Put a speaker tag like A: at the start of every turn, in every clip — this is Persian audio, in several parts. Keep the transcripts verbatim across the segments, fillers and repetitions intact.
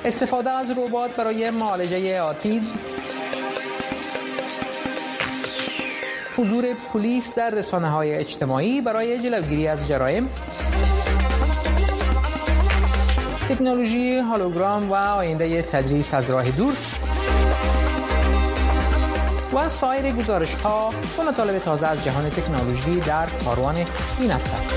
A: استفاده از ربات برای معالجه آتیسم، حضور پلیس در رسانه‌های اجتماعی برای جلوگیری از جرایم، تکنولوژی هولوگرام و آینده تدریس از راه دور و سایر گزارش‌ها و مطالب تازه از جهان تکنولوژی در کاروان این هفته.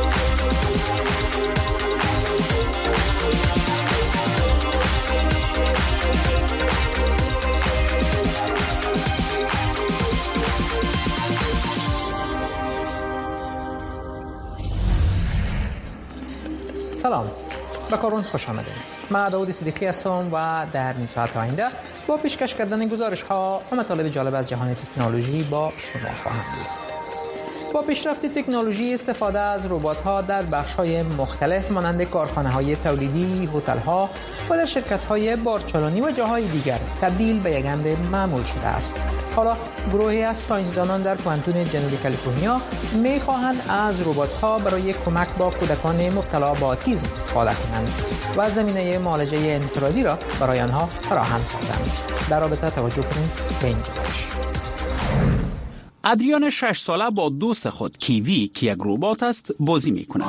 A: سلام، به کاروان خوش آمدید. من داوود صدیقی هستم و در نیم ساعت آینده با پیشکش کردن گزارش‌ها و مطالب جالب از جهان تکنولوژی با شما خواهم بود. با پیشرفت تکنولوژی، استفاده از ربات‌ها در بخش‌های مختلف مانند کارخانه‌های تولیدی، هتل‌ها و در شرکت‌های بارچالانی و جاهای دیگر تبدیل به یک امر معمول شده است. حالا گروهی از ساینسدانان در پوانتون جنوبی کالیفرنیا می‌خواهند از ربات‌ها برای کمک با کودکان مبتلا به آتیسم استفاده کنند و زمینه معالجه انفرادی را برای آنها فراهم سازند. در رابطه توجه کنید به این گزارش.
B: ادریان شش ساله با دوست خود کیوی که یک ربات است بازی می‌کند.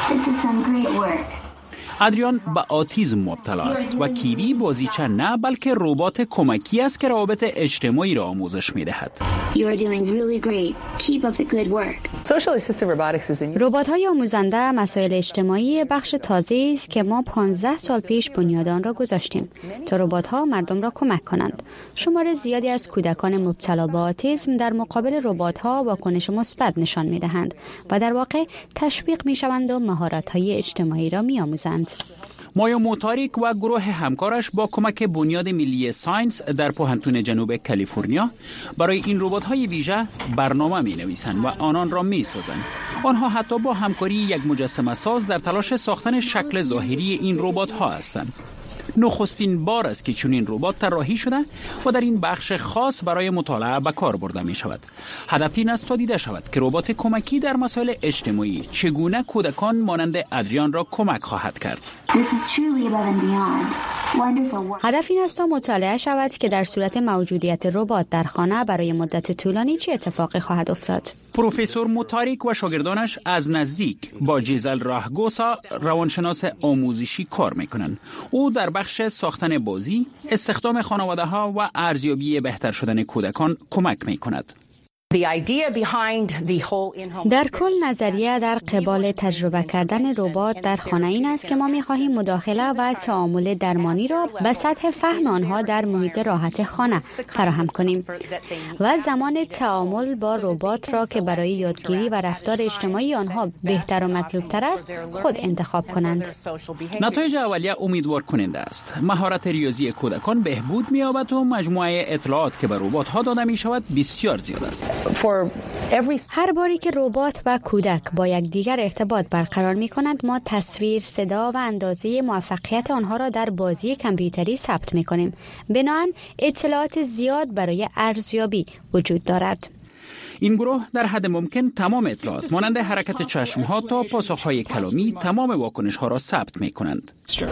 B: ادریان به آتیسم مبتلا است و کیوی بازیچه نه بلکه ربات کمکی است که روابط اجتماعی را آموزش می‌دهد.
C: ربات‌های آموزنده مسائل اجتماعی بخش تازه‌ای است که ما پانزده سال پیش بنیاد آن را گذاشتیم تا ربات‌ها مردم را کمک کنند. شمار زیادی از کودکان مبتلا به آتیسم در مقابل ربات‌ها واکنش مثبت نشان می‌دهند و در واقع تشویق می‌شوند و مهارت‌های اجتماعی را می‌آموزند.
B: مایا موتاریک و گروه همکارش با کمک بنیاد ملی ساینس در پوهنتون جنوب کالیفرنیا برای این ربات‌های ویژه برنامه می‌نویسند و آنان را می‌سازند. آنها حتی با همکاری یک مجسمه ساز در تلاش ساختن شکل ظاهری این ربات‌ها هستند. نخستین بار است که چنین ربات طراحی شده و در این بخش خاص برای مطالعه به کار برده می شود. هدف این است تا دیده شود که ربات کمکی در مسائل اجتماعی چگونه کودکان مانند ادریان را کمک خواهد کرد.
C: هدف این است تا مطالعه شود که در صورت موجودیت ربات در خانه برای مدت طولانی چه اتفاقی خواهد افتاد.
B: پروفسور موتاریک و شاگردانش از نزدیک با جیزل راهگوسا روانشناس آموزشی کار میکنند. او در بخش ساختن بازی، استخدام خانواده ها و ارزیابی بهتر شدن کودکان کمک میکند.
C: در کل نظریه در قبال تجربه کردن ربات در خانه این است که ما می‌خواهیم مداخله و تعامل درمانی را به سطح فهم آنها در محیط راحت خانه فراهم کنیم و زمان تعامل با ربات را که برای یادگیری و رفتار اجتماعی آنها بهتر و مطلوب‌تر است خود انتخاب کنند.
B: نتایج اولیه امیدوار کننده است. مهارت ریاضی کودکان بهبود می‌یابد و مجموعه اطلاعات که به ربات‌ها داده می‌شود بسیار زیاد است.
C: هر باری که ربات و کودک با یکدیگر ارتباط برقرار می کنند، ما تصویر، صدا و اندازه موفقیت آنها را در بازی کامپیوتری ثبت می کنیم. بنابراین اطلاعات زیاد برای ارزیابی وجود دارد.
B: این گروه در حد ممکن تمام اطلاعات مانند حرکت چشم‌ها تا پاسخ‌های کلامی تمام واکنش‌ها را ثبت می‌کنند.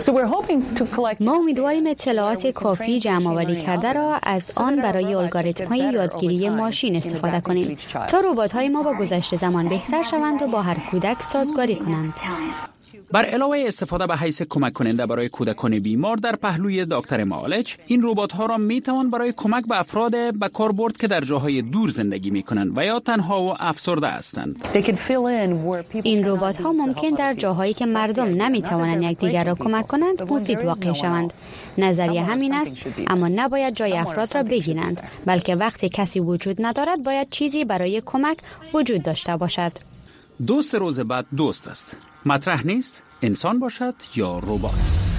C: ما امیدواریم اطلاعات کافی جمع‌آوری کرده را از آن برای الگوریتم‌های یادگیری ماشین استفاده کنیم تا ربات‌های ما با گذشت زمان بهتر شوند و با هر کودک سازگاری کنند.
B: بر علاوه استفاده به حیث کمک کننده برای کودکان بیمار در پهلوی دکتر معالج، این ربات‌ها را می‌توان برای کمک به افراد به کار برد که در جاهای دور زندگی می‌کنند و یا تنها و افسرده هستند.
C: این ربات‌ها ممکن در جاهایی که مردم نمی‌توانند یکدیگر را کمک کنند مفید واقع شوند. نظریه همین است، اما نباید جای افراد را بگیرند، بلکه وقتی کسی وجود ندارد باید چیزی برای کمک وجود داشته باشد.
B: دوست روز بعد دوست است. مطرح نیست انسان باشد یا ربات.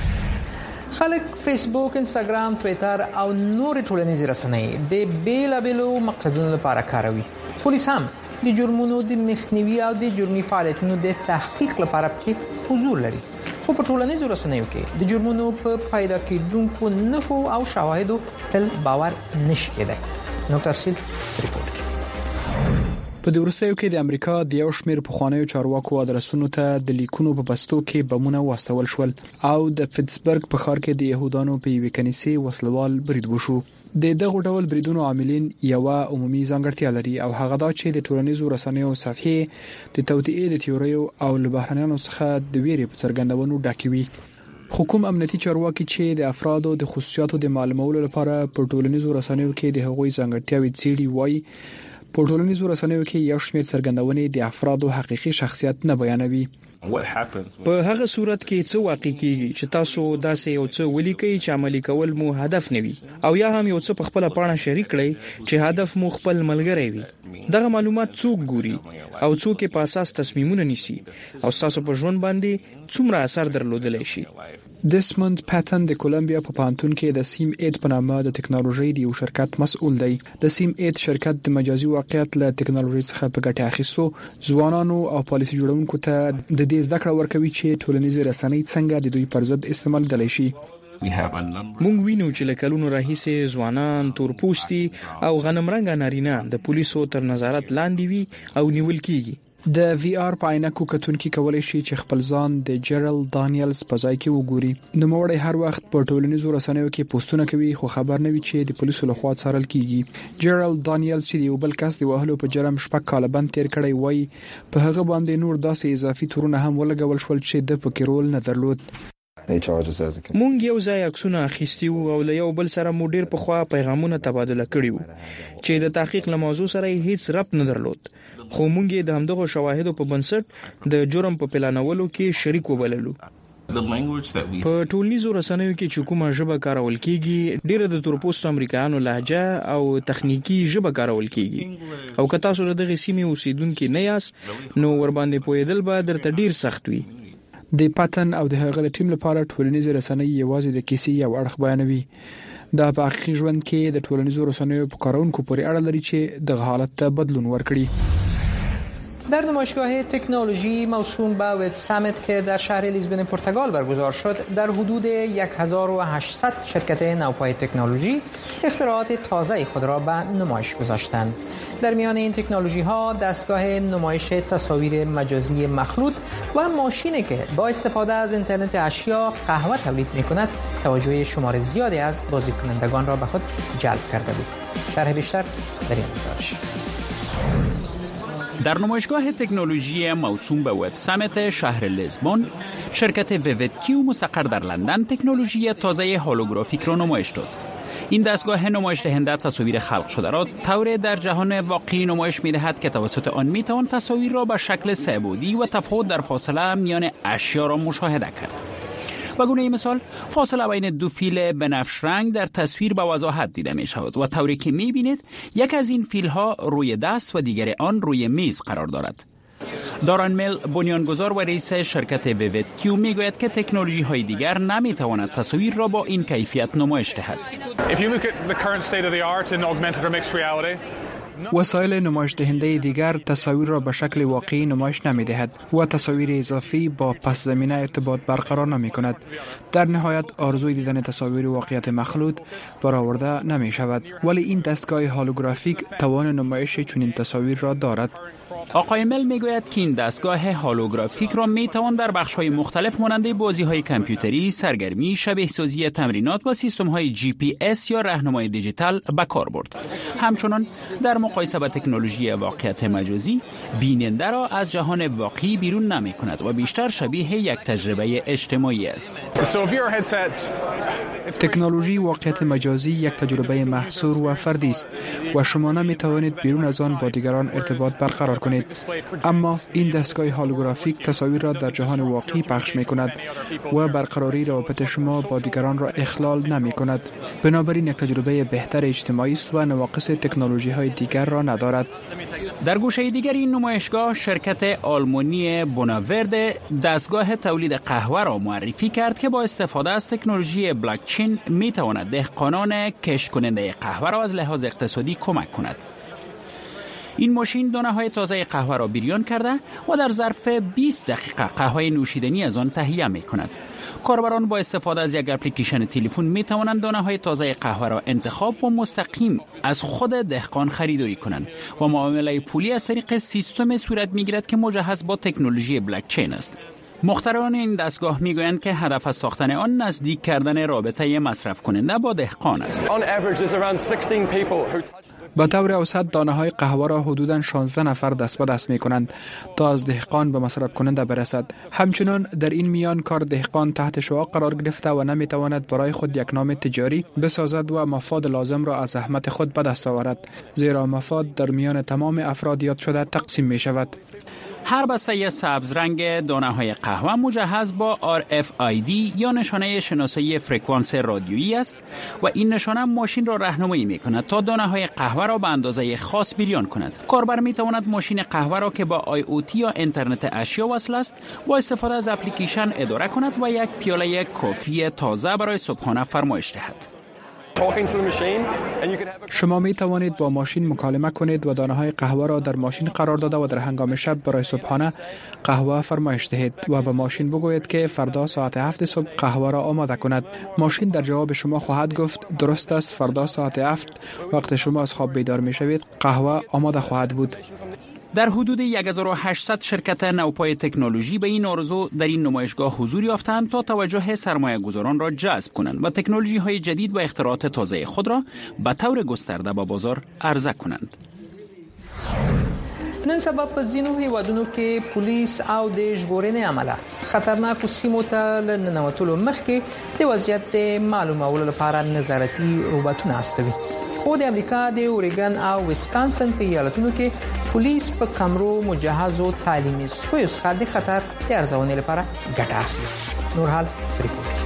A: خلک فیسبوک، انستګرام، ټویټر او نور ټولنیزې رسنۍ د بیلابیلو مقصدونو لپاره کاروي. پولیس هم د جرمونو د مخنیوي او د جرمي فعالیتونو د تحقیق لپاره پکې حضور لري. خو په ټولنیزو رسنیو کې د جرمونو په پیدا کېدونکو نښو او شواهدو تل باور نشي کېدای. نو تفصیل ریپورت.
D: په دې وروستیو کې د امریکا د یو شمېر پخوانیو چارواکو ادرسونو ته د لیکونو په بستو کې بمونه واستول شول او د پیټسبرګ په ښار کې د يهودانو په یوې کنیسې وسلوال برید وشو. د دغه ډول بریدونو عاملین یو عمومي ځانګړتیا لري او هغه دا چې د ټولنیزو رسنیو صفحې د توطئې د تیوریو او له بهرنیانو څخه د ویرې په څرګندونو ډکې وي. حکومت امنیتي چارواکي چې د افرادو د خصوصیاتو د معلومولو لپاره په ټولنیزو رسنیو کې د هغوی ځانګړتیاوې څېړي وایي په ټولنیزو رسنیو کې یو شمېر څرګندونې د افرادو حقیقي شخصیت نه بیانوي.
E: په هغه صورت کې څه واقع کیږي چې تاسو داسې یو څه ولیکئ چې عملي کول مو هدف نه وي او یا هم یو څه په خپل پاڼه شریک کړئ چې هدف مو خپل ملګری وي. دغه معلومات څوک ګوري او څوک په اساس تصمیمونه نیسي او تاسو په ژوند باندې څومره اثر درلودلی شي.
D: دسموند پاتن د کولمبیا په پانتون کې د سیم ایټ په نامه د ټکنالوژي د یو شرکت مسؤل دی. د سیم ایټ شرکت د مجازي واقعیت له ټکنالوژي څخه په ګټه اخیستو ځوانانو او پالیسي جوړونکو ته د دې زده کړه ورکوي چې ټولنیزې رسنۍ څنګه د دوی پر ضد استعمال دلی شي.
E: مونږ وینو چې له کلونو راهیسې ځوانان، تورپوستي او غنمرنګ نارینه د پولیسو تر نظارت لاندې وي او نیول کیږي.
D: د وی آر په عینکو کتونکي کولای شي چې خپل ځان د جرل دانیلز په ځای کې وګوري. نوموړی هر وخت په ټولنیزو رسنیو کې پوسټونه کوي خو خبر نه وي چې د پولیسو لخوا څارل کیږي. جرل دانیلز چې یو بل کس دی وهلو په جرم شپږ کاله بند تیر کړی وای په هغه باندې نور داسې اضافي تورونه هم ولګول شول چې د پکې رول نه درلود.
E: مونږ یو ځای عکسونه اخیستي وو او له یو بل سره مو ډیر په خوا پیغامونه تبادله کړي وو چې د تحقیق له موضوع سره هیڅ ربط نه درلود. خو مونږ د همدغه شواهدو په بنسټ د جرم په پلانولو کې شریک وبللو. په ټولنیزو رسنیو کې چې کومه ژبه کارول کیږي ډیره د تورپوستو امریکایانو لهجه او تخنیکی ژبه کارول کیږي او که تاسو دغه سیمې اوسیدونکو نه یاست نو ور باندې پوهیدل به درته ډیر سخت وي.
D: د پاتن او د هغه ټیم لپاره ټولنیزې رسنۍ یوازې د کیسې یو اړخ بیانوي. دا په حقیقي ژوند کې د ټولنیزو رسنیو په کارونکو پورې اړه لري چې د حالت ته بدلون ورکړي.
A: در نمایشگاه تکنولوژی موسوم به وب سامیت که در شهر لیزبون پرتغال برگزار شد در حدود هزار و هشتصد شرکت نوپای تکنولوژی اختراعات تازه خود را به نمایش گذاشتند. در میان این تکنولوژی ها دستگاه نمایش تصاویر مجازی مخلوط و ماشینی که با استفاده از اینترنت اشیا قهوه تولید می‌کند توجه شمار زیادی از بازدیدکنندگان را به خود جلب کرده بود. شرح بیشتر در این گزارش.
B: در نمایشگاه تکنولوژی موسوم به وب سامیت شهر لیزبون شرکت ویوید کیو مستقر در لندن تکنولوژی تازه هولوگرافیک را نمایش داد. این دستگاه نمایش دهنده تصاویر خلق شده را طور در جهان واقعی نمایش می‌دهد که توسط آن می‌توان تصاویر را به شکل سه‌بعدی و تفاوت در فاصله میان اشیا را مشاهده کرد. و گونه مثال فاصله بین دو فیل بنفش رنگ در تصویر به وضاحت دیده می شود و طوری که می بینید یک از این فیل ها روی دست و دیگر آن روی میز قرار دارد. داران میل بنیانگذار و رئیس شرکت ویوید کیو می گوید که تکنولوژی های دیگر نمی تواند تصویر را با این کیفیت نمایش دهد.
D: وسایل نمایش دهنده دیگر تصاویر را به شکل واقعی نمایش نمی دهد و تصاویر اضافی با پس زمینه ارتباط برقرار نمی کند. در نهایت آرزوی دیدن تصاویر واقعیت مخلوط برآورده نمی شود، ولی این دستگاه هولوگرافیک توان نمایش چنین تصاویر را دارد.
B: آقای مل میگوید که این دستگاه هولوگرافیک را میتوان در بخش‌های مختلف مانند بازی‌های کامپیوتری، سرگرمی، شبیه سازی تمرینات و سیستم‌های جی پی اس یا راهنمای دیجیتال به کار برد. همچنان در مقایسه با تکنولوژی واقعیت مجازی، بیننده را از جهان واقعی بیرون نمی‌کند و بیشتر شبیه یک تجربه اجتماعی است.
D: تکنولوژی واقعیت مجازی یک تجربه محصور و فردی است و شما نمی‌توانید بیرون از آن با دیگران ارتباط برقرار کنید. اما این دستگاه هولوگرافیک تصاویر را در جهان واقعی پخش می کند و برقراری روابط شما با دیگران را اخلال نمی کند. بنابراین یک تجربه بهتر اجتماعی است و نواقص تکنولوژی های دیگر را ندارد.
B: در گوشه دیگر این نمایشگاه شرکت آلمانی بوناورد دستگاه تولید قهوه را معرفی کرد که با استفاده از تکنولوژی بلاکچین می تواند دهقانان کشت کننده قهوه را از لحاظ اقتصادی کمک کند. این ماشین دانه‌های تازه قهوه را بریان کرده و در ظرف بیست دقیقه قهوه نوشیدنی از آن تهیه می‌کند. کاربران با استفاده از یک اپلیکیشن تلفن می توانند دانه‌های تازه قهوه را انتخاب و مستقیم از خود دهقان خریداری کنند و معامله پولی از طریق سیستم صورت می‌گیرد که مجهز با تکنولوژی بلاک چین است. مخترعان این دستگاه میگویند که هدف از ساختن آن نزدیک کردن رابطه مصرف کننده با دهقان است.
D: به طور اوسط دانه‌های قهوه را حدوداً شانزده نفر دست به دست می‌کنند تا از دهقان به مصرف کننده برسد. همچنین در این میان کار دهقان تحت شعاع قرار گرفته و نمی‌تواند برای خود یک نام تجاری بسازد و مفاد لازم را از زحمت خود به دست آورد، زیرا مفاد در میان تمام افراد یاد شده تقسیم می‌شود.
B: هر بسته سبز رنگ دانه‌های قهوه مجهز با آر اف آی دی یا نشانه شناسایی فرکانس رادیویی است و این نشانه ماشین را راهنمایی می‌کند تا دانه‌های قهوه را به اندازه خاص بریان کند. کاربر می‌تواند ماشین قهوه را که با آی او تی یا اینترنت اشیا وصل است با استفاده از اپلیکیشن اداره کند و یک پیاله کافی تازه برای صبحانه فرمایش دهد.
D: شما می توانید با ماشین مکالمه کنید و دانه‌های قهوه را در ماشین قرار داده و در هنگام شب برای صبحانه قهوه فرمایش دهید و به ماشین بگویید که فردا ساعت هفت صبح قهوه را آماده کند. ماشین در جواب شما خواهد گفت درست است، فردا ساعت هفت وقت شما از خواب بیدار می شوید قهوه آماده خواهد بود.
B: در حدود صد و هشتصد شرکت نوپای تکنولوژی به این آرزو در این نمایشگاه حضور یافتند تا توجه سرمایه گذاران را جذب کنند و تکنولوژی های جدید و اختراعات تازه خود را به طور گسترده به بازار عرضه کنند.
A: نن سبا په ځینو هیوادونو کې پولیس او د ژغورنې عمله خطرناکو سیمو ته ننوتلو مخکې د وضعیت د معلومولو لپاره نظارتي روبوټونه استوي. خو د امریکا د اوريګن او ویسکانسن په ایالتونو کې پولیس په کمرو مجهزو تعلیمي سپیو څخه د خطر د ارزونې لپاره ګټه اخلي. نورحال ریپورت.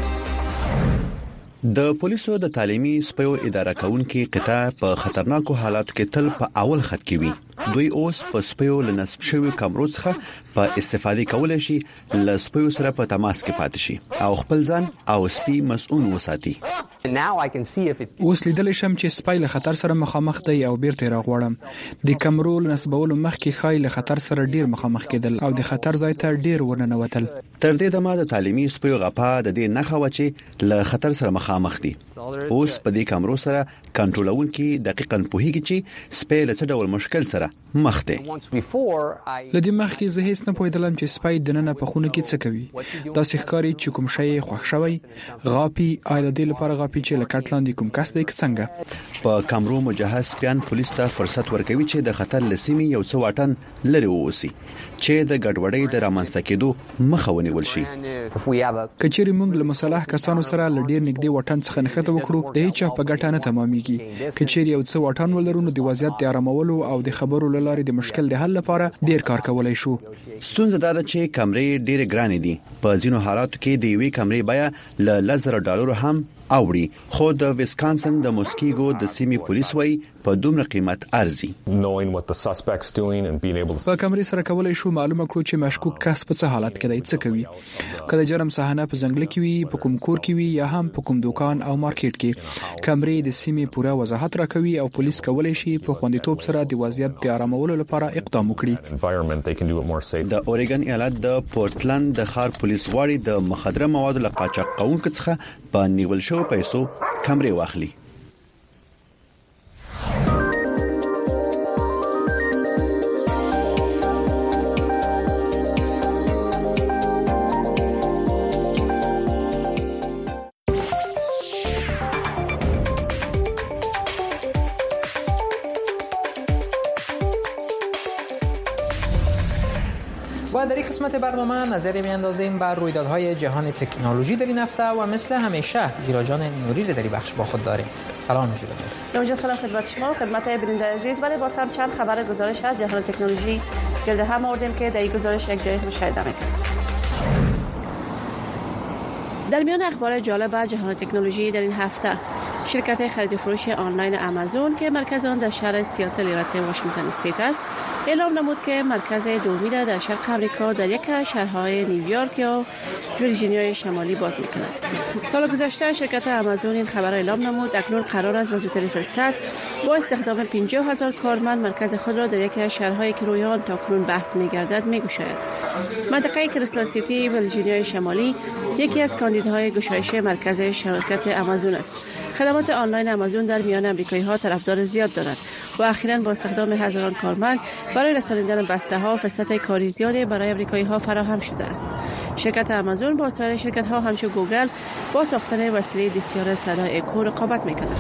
F: د پولیسو د تعلیمي سپیو اداره کوونکي قطاع په خطرناکو حالاتو کې تل په اول خط کې وي. دوی اوس په سپیو له نصب شوی کمرو څخه په استفاده کولای شي له سپیو سره په تماس کې پاتې شي او خپل ځان او سپی مسؤل وساتي.
D: اوس لیدل شم چې سپی له خطر سره مخامخ دی او بیرته راغوړم. د کمرو له نصبولو مخکې خای له خطر سره ډیر مخامخ کېدل او د خطر ځای ته ډیر ورننوتل.
F: تر دې دمه د تعلیمي سپیو غپا د دې نښه و چې له خطر سره مخامخ دي. اوس په دې کمرو سره کنټرولونکي دقیقاً پوهیږي چې سپی له څه ډول مشکل سره مخ دی.
D: لدې مخکې زه هیڅ نه پوهیدلم چې سپی دننه په خونه کې څه کوي. دا ښکاری چې کوم شی خوښ شوی غاپی آیله د لپاره غاپی چې لکټلاندې کوم کس دی څنګه.
F: په کمرو مجهز سپیان پولیس ته فرصت ورکوي چې د خطر لسیمي یو څو واټن لري ووسی چې د ګډوډۍ د رامنځته کېدو مخه ونیول شي.
D: کچېری موږ له مصالح کسانو سره لډیر نږدې وټن څخه نښته وکړو د هیڅ په ګټه نه تمامېږي. کچېری یو څو وټن ولرونو د وضعیت د آرامولو او د خبرو لارې د مشکل د حل لپاره ډیر کار کولای شو.
F: ستونزه دا ده چې کمرې ډېر ګرانې دي. په ځینو حالاتو کې د یوې کمرې بیه له لزر ډالرو هم اوړي. خو د ویسکانسن د موسکیګو د سیمې پولیس وایي په دومره قیمت ارزي.
D: په کمرې سره کولای شو معلومه کړو چې مشکوک کس په څه حالت کې دی څه کوي. کله جرم صحنه په ځنګل کې وي، په کوم کور کې وي یا هم په کوم دکان او مارکیټ کې. کمرې د سیمې پوره وضاحت راکوي او پولیس کولای شي په خوندیتوب سره د وضعیت د آرامولو لپاره اقدام وکړي.
F: د اوريګن ایالت د پورتلند د ښار پولیس غواړي د مخدره موادو له قاچاق کوونکو څخه په نیول شوو پیسو کمرې واخلي.
A: و در این قسمت برنامه نظری میاندازیم بر رویدادهای جهان تکنولوژی در این هفته و مثل همیشه گیراجان نوری رو در این بخش با خود داریم. سلام گیراجان.
G: نوجه سلام خدمت شما، خدمت بیننده عزیز. ولی باز هم چند خبر گزارش از جهان تکنولوژی گرد هم آوردیم که در این گزارش یک جای مشاهده می‌کنید. در میان اخبار جالب جهان تکنولوژی در این هفته شرکت خرید و فروش آنلاین آمازون که مرکز آن در شهر سیاتل ایالت واشنگتن استیت است اعلام نمود که مرکز دومی را در شرق امریکا در یک از شهرهای نیویورک یا ویرجینیای شمالی باز می‌کند. سال گذشته شرکت آمازون این خبر اعلام نمود اکنون قرار است با زودترین فرصت با استخدام پنجاه هزار کارمند مرکز خود را در یکی از شهرهایی که روی آن تاکنون بحث می‌گردد می‌گشاید. منطقه کریستال سیتی ویرجینیای شمالی یکی از کاندیداهای گشایش مرکز شرکت آمازون است. خدمات آنلاین آمازون در میان آمریکایی‌ها طرفدار زیاد دارد و اخیراً با استخدام هزاران کارمند برای رساندن بسته‌ها فرصت کاری زیادی برای آمریکایی‌ها فراهم شده است. شرکت آمازون با سایر شرکت‌ها همچون گوگل با ساختن وسیله دستیار صدای اکو رقابت می‌کند.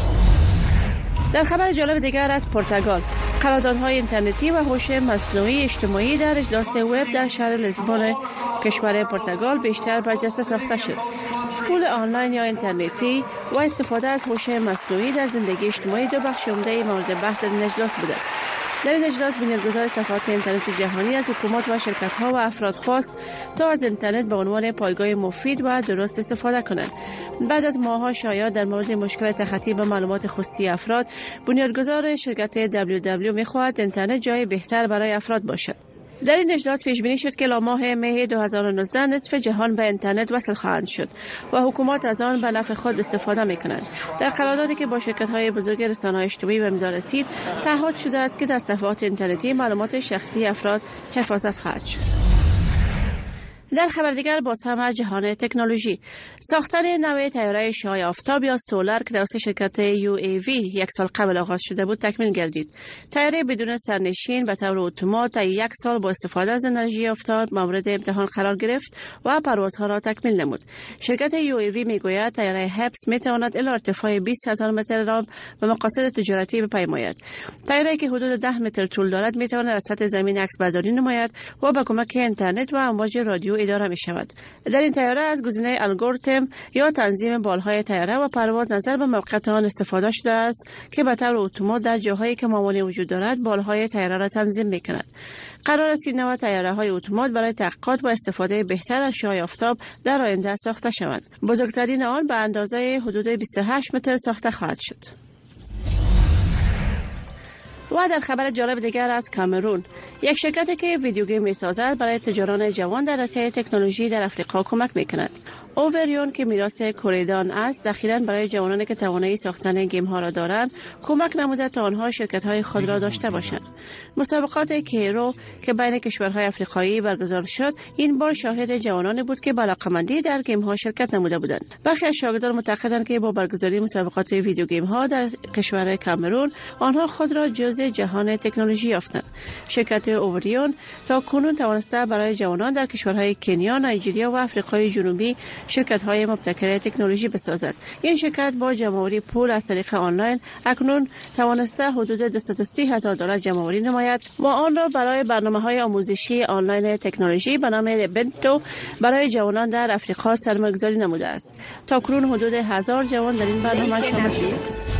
G: در خبر جالب دیگر از پرتغال، قراردادهای اینترنتی و هوش مصنوعی اجتماعی در اجلاس وب در شهر لیسبون کشور پرتغال بیشتر برجسته ساخته شد. پول آنلاین یا اینترنتی و استفاده از هوش مصنوعی در زندگی اجتماعی دو بخش عمده مورد بحث در این اجلاس بوده. در این اجلاس بنیانگذار صفحات اینترنت جهانی از حکومات و شرکت‌ها و افراد خواست تا از اینترنت به عنوان پایگاه مفید و درست استفاده کنند. بعد از ماه‌ها شایعات در مورد مشکل تخطی به معلومات خصوصی افراد، بنیانگذار شرکت دبلیو دبلیو می‌خواهد اینترنت جای بهتر برای افراد باشد. در این اجلاس پیش بینی شد که لا ماه مه دو هزار و نوزده نصف جهان به اینترنت وصل خواهند شد و حکومات از آن به نفع خود استفاده می‌کنند. در قراردادی که با شرکت‌های بزرگ رسانه‌های اجتماعی به امضا رسید، تعهد شده است که در صفحات اینترنتی معلومات شخصی افراد حفاظت خواهد شد. در خبر دیگر باز هم از جهان تکنولوژی، ساختن نوع طیاره شعاع آفتاب یا سولار که توسط شرکت یو ای وی یک سال قبل آغاز شده بود تکمیل گردید. طیاره بدون سرنشین به طور اتومات تا یک سال با استفاده از انرژی آفتاب مورد امتحان قرار گرفت و پروازها را تکمیل نمود. شرکت یو ای وی میگوید طیاره هپس میتواند الی ارتفاع بیست هزار متر را به مقاصد تجارتی بپیماید. طیاره‌ای که حدود ده متر طول دارد میتواند از سطح زمین عکسبرداری نماید و با کمک اینترنت و امواج رادیو اداره می شود. در این طیاره از گزینه الگوریتم یا تنظیم بالهای طیاره و پرواز نظر به موقعیت آن استفاده شده است که به طور اتومات در جاهایی که معمولی وجود دارد بالهای طیاره را تنظیم می کند. قرار است این نوع طیاره‌های اتومات برای تحقیقات و استفاده بهتر از شعاع آفتاب در آینده ساخته شوند. بزرگترین آن به اندازه حدود بیست و هشت متر ساخته خواهد شد. و در خبر جالب دیگر از کامرون، یک شرکتی که ویدیو گیم می‌سازد برای تجاران جوان در رشته تکنولوژی در افریقا کمک می‌کند. اووریون که میراث کوریدان است، اخیراً برای جوانانی که توانایی ساختن گیم ها را دارند کمک نموده تا آنها شرکت‌های خود را داشته باشند. مسابقات کیرو که بین کشورهای افریقایی برگزار شد، این بار شاهد جوانانی بود که علاقه‌مندی در گیم ها شرکت نموده بودند. برخی از شاگردان معتقدند که با برگزاری مسابقات ویدیو گیم ها در کشور کامرون، آنها خود را جزء جهان تکنولوژی یافتند. شرکت اووریون تا کنون توانسته برای جوانان در کشورهای کنیا، نایجریا و آفریقای جنوبی شرکت‌های مبتکر تکنولوژی بسازد. این شرکت با جمع‌آوری پول از طریق آنلاین اکنون توانسته حدود دویست و سی هزار دلار جمع‌آوری نماید و آن را برای برنامه‌های آموزشی آنلاین تکنولوژی به نام بنتو برای جوانان در افریقا سرمایه‌گذاری نموده است. تا کنون حدود هزار جوان در این برنامه شامل شدند.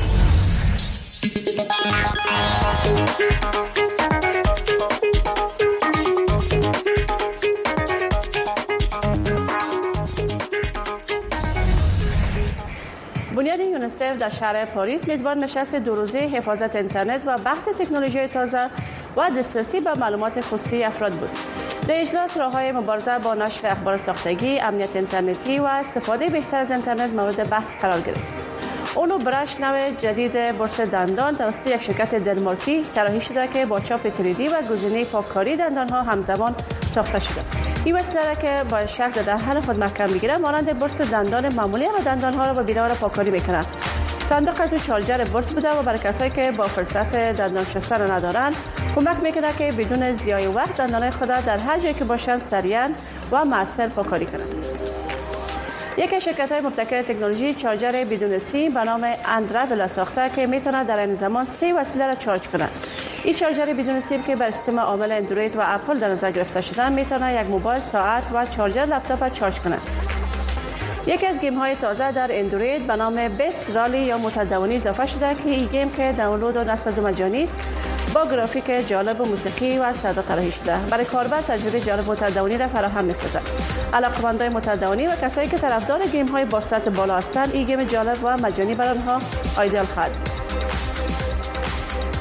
G: بنیاد یونیسف در شهر پاریس میزبان نشست دو روزه حفاظت اینترنت و بحث تکنولوژی تازه و دسترسی به معلومات خصوصی افراد بود. در اجلاس راه‌های مبارزه با نشر اخبار ساختگی، امنیت اینترنتی و استفاده بهتر از اینترنت مورد بحث قرار گرفت. اونو برش نوع جدید برس دندان توسط یک شرکت دنمارکی طراحی شده که با چاپ تری دی و گزینه پاککاری دندان‌ها همزمان ساخته شده. این وسیله که با شکل در دهان خود محکم می‌گیرد، مانند برس دندان معمولی و دندان‌ها را با بیدار پاککاری می‌کند. صندوق تو چارجر برس بوده و برای کسایی که با فرصت دندان شستن ندارند کمک می‌کند که بدون ضیاع وقت دندان‌های خود در هر جایی که باشند سریعا و مؤثر پاککاری کنند. یک از شرکت‌های مبتکر تکنولوژی چارجر بدون سیم به نام اندراول ساخته که میتونه در این زمان سه وسیله را چارج کند. این چارجر بدون سیم که بر سیستم عامل اندروید و اپل در نظر گرفته شده میتونه یک موبایل، ساعت و چارجر لپتاپ چارج کند. یکی از گیم های تازه در اندروید به نام بیست رالی یا متداومی اضافه شده که این گیم که دانلود و نصب مجانی است با گرافیک جالب و موسیقی و صدا طراحی شده. برای کاربر تجربه جالب متداومی را فراهم می‌سازد. علاقه‌مندان متداومی و کسایی که طرفدار گیم های با سرعت بالا هستند، این گیم جالب و مجانی برای آنها ایدئال خواهد.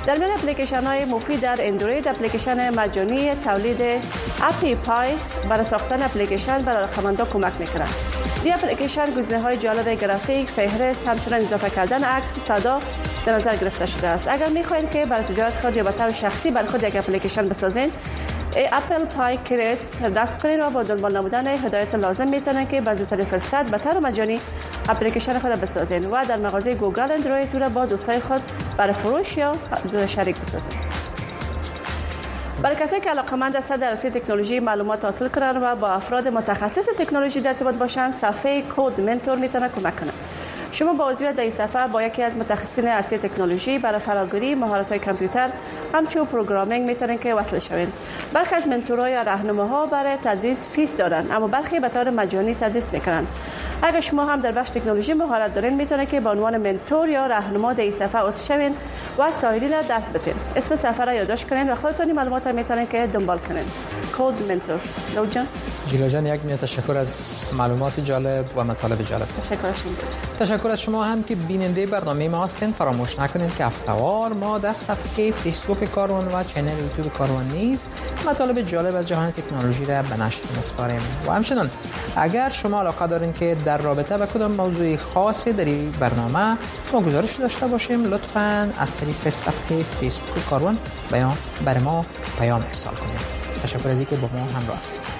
G: در میان اپلیکیشن های مفید در اندروید اپلیکیشن مجانی تولید اپی پای برای ساختن اپلیکیشن برای علاقه‌مندان کمک می‌کند. این اپلیکیشن گزینه‌های جالب گرافیک، فهرست، همچنین اضافه کردن عکس، صدا در نظر گرفته شده است. اگر می‌خواهید که برای تجارت خود یا به طور شخصی برای خود یک اپلیکیشن بسازید، اپل پای کریت دست کنید و با دنبال نمودن هدایت لازم میتونن که به زودترین فرصت به طور مجانی اپلیکیشن خود بسازید و در مغازه گوگل اندروید را با دوستای خود برای فروش یا شریک بسازید. برای کسایی که علاقه‌مند هستند در عرصه تکنولوژی معلومات حاصل کنند و با افراد متخصص تکنولوژی در ارتباط باشند، صفحه کد منتور میتونه کمک کنه. شما با عضویت در این صفحه با یکی از متخصصین عرصه تکنولوژی برای فراگیری مهارت‌های کامپیوتر همچون پروگرامینگ میتونن که وصل شوین. برخی از منتورها یا راهنماها برای تدریس فیس دارن، اما برخی به طور مجانی تدریس میکنن. اگر شما هم در بخش تکنولوژی مهارت دارین میتونه که به عنوان منتور یا راهنما در این صفحه عضو شوین و سایرین را دست بدین. اسم صفحه را یادداشت کنین و خودتون معلومات میتونین که دنبال کنین. کد منتور. لوجان
A: جیلا جان، یک میلیون تشکر از معلومات جالب و مطالب جالب.
G: تشکر شما.
A: تشکر از شما هم که بیننده برنامه ما هستین. فراموش نکنید که هفته‌وار ما در صفحه فیسبوک کاروان و چنل یوتیوب کاروان نیز مطالب جالب از جهان تکنولوژی را به نشر می‌سپاریم. و همچنین اگر شما علاقه دارین که در رابطه با کدام موضوع خاصی در این برنامه ما گزارش داشته باشیم، لطفاً از طریق صفحه فیسبوک کاروان بیان برای ما پیام ارسال کنید. تشکر از اینکه با ما همراه هستید.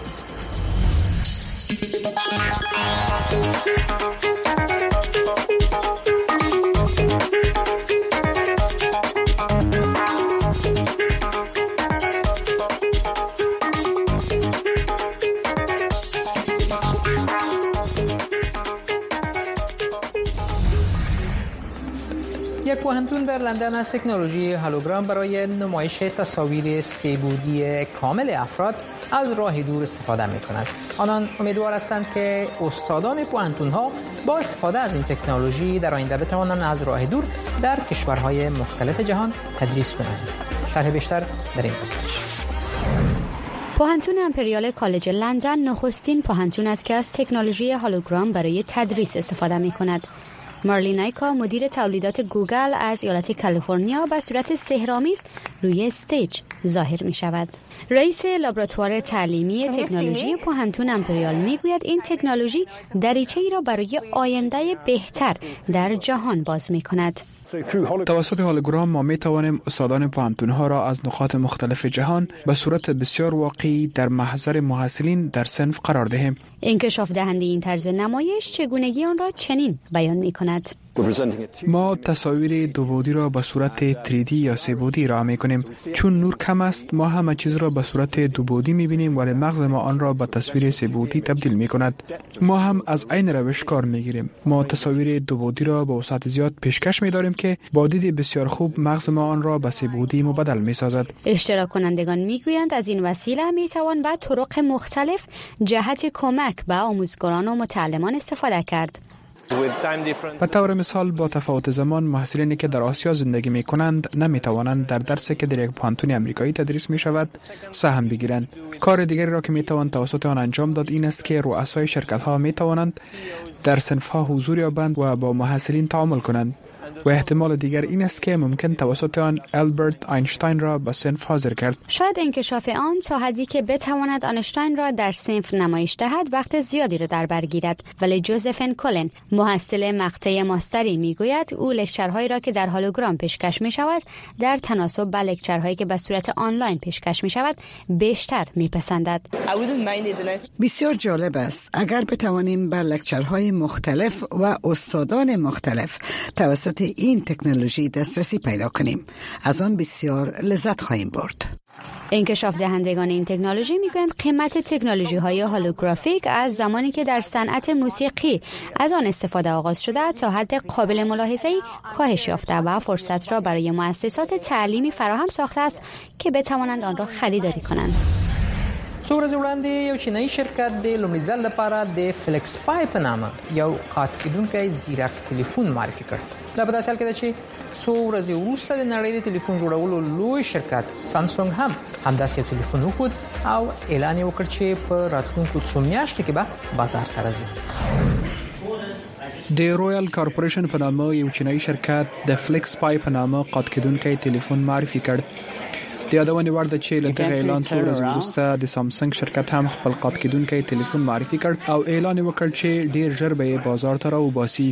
A: یک پوهنتون در لندن از تکنولوژی هولوگرام برای نمایش تصاویر سه‌بعدی کامل افراد از راه دور استفاده می‌کند. آنان امیدوار هستند که استادان پوهنتون‌ها با استفاده از این تکنولوژی در آینده بتوانند از راه دور در کشورهای مختلف جهان تدریس کنند. شرح بیشتر در این گزارش.
C: پوهنتون امپریال کالج لندن نخستین پوهنتون است که از تکنولوژی هولوگرام برای تدریس استفاده می‌کند. مارلی نایکا، مدیر تولیدات گوگل از ایالت کالیفرنیا، به صورت سحرآمیز روی استیج ظاهر می شود. رئیس لابراتوار تعلیمی تکنولوژی پوهنتون امپریال می گوید این تکنولوژی دریچه‌ای را برای آینده بهتر در جهان باز می کند.
D: توسط هولوگرام ما می توانیم استادان پوهنتون‌ها را از نقاط مختلف جهان به صورت بسیار واقعی در محضر محصلین در صنف قرار دهیم.
C: انکشاف دهنده این طرز نمایش چگونگی آن را چنین بیان می کند.
D: ما تصاویر دو بعدی را به صورت تری دی یا سه بعدی را می کنیم. چون نور کم است، ما همه چیز را به صورت دو بعدی می بینیم، ولی مغز ما آن را به تصویر سه بعدی تبدیل می کند. ما هم از این روش کار می گیریم. ما تصاویر دو بعدی را با وسعت زیاد پیشکش می داریم که با دید بسیار خوب مغز ما آن را به سه بعدی مبدل می سازد.
C: اشتراک کنندگان می گویند از این وسیله می توان به طرق مختلف جهت کمک به آموزگاران و متعلمان استفاده کرد.
D: به طور مثال با تفاوت زمان، محصلینی که در آسیا زندگی می کنند نمی توانند در درسی که در یک پوهنتون آمریکایی تدریس می شود سهم بگیرند. کار دیگری را که می توان توسط آن انجام داد این است که رؤسای شرکت ها می توانند در صنف ها حضور یابند و با محصلین تعامل کنند. و احتمال دیگر این است که ممکن توسط آن آلبرت اینشتین را به صنف حاضر کرد.
C: شاید انکشاف آن تا حدی که بتواند اینشتین را در صنف نمایش دهد وقت زیادی را در بر گیرد، ولی جوزفین کولن، محصل مقطع ماستری، میگوید او لکچرهایی را که در هولوگرام پیشکش می شود در تناسب با لکچرهایی که به صورت آنلاین پیشکش می شود بیشتر میپسندد.
H: بسیار جالب است اگر بتوانیم به لکچرهای مختلف و استادان مختلف توسط این تکنولوژی دسترسی پیدا کنیم. از آن بسیار لذت خواهیم برد.
C: انکشاف دهندگان این تکنولوژی میگویند قیمت تکنولوژی های هولوگرافیک از زمانی که در صنعت موسیقی از آن استفاده آغاز شده تا حد قابل ملاحظه‌ای کاهش یافته و فرصت را برای مؤسسات تعلیمی فراهم ساخته است که بتوانند آن را خریداری کنند.
A: څو ورځې وړاندې یو چینایي شرکت د لومړي ځل لپاره د فلیکس پای په نامه یو قات کېدونکی زیرک تلیفون معرفي کړ. دا په داسې حال کې ده چې څو ورځې وروسته د نړۍ د تلیفون جوړولو لوی شرکت سامسونګ هم همداسې یو تلیفون وښود او اعلان یې وکړ چې په راتلونکو څو میاشتو کې به بازار ته راځي.
D: د رویال کارپوریشن په نامه یو چینایي شرکت د فلیکس پای په نامه قات کېدونکي ټلیفون معرفي کړ. د یادونې وړ ده چې له دغه اعلان څو ورځې وروسته د سامسنګ شرکت هم خپل قات کېدونکي ټلیفون معرفي کړ او اعلان وکړ چې ډیر ژر به یې بازار ته راوباسي.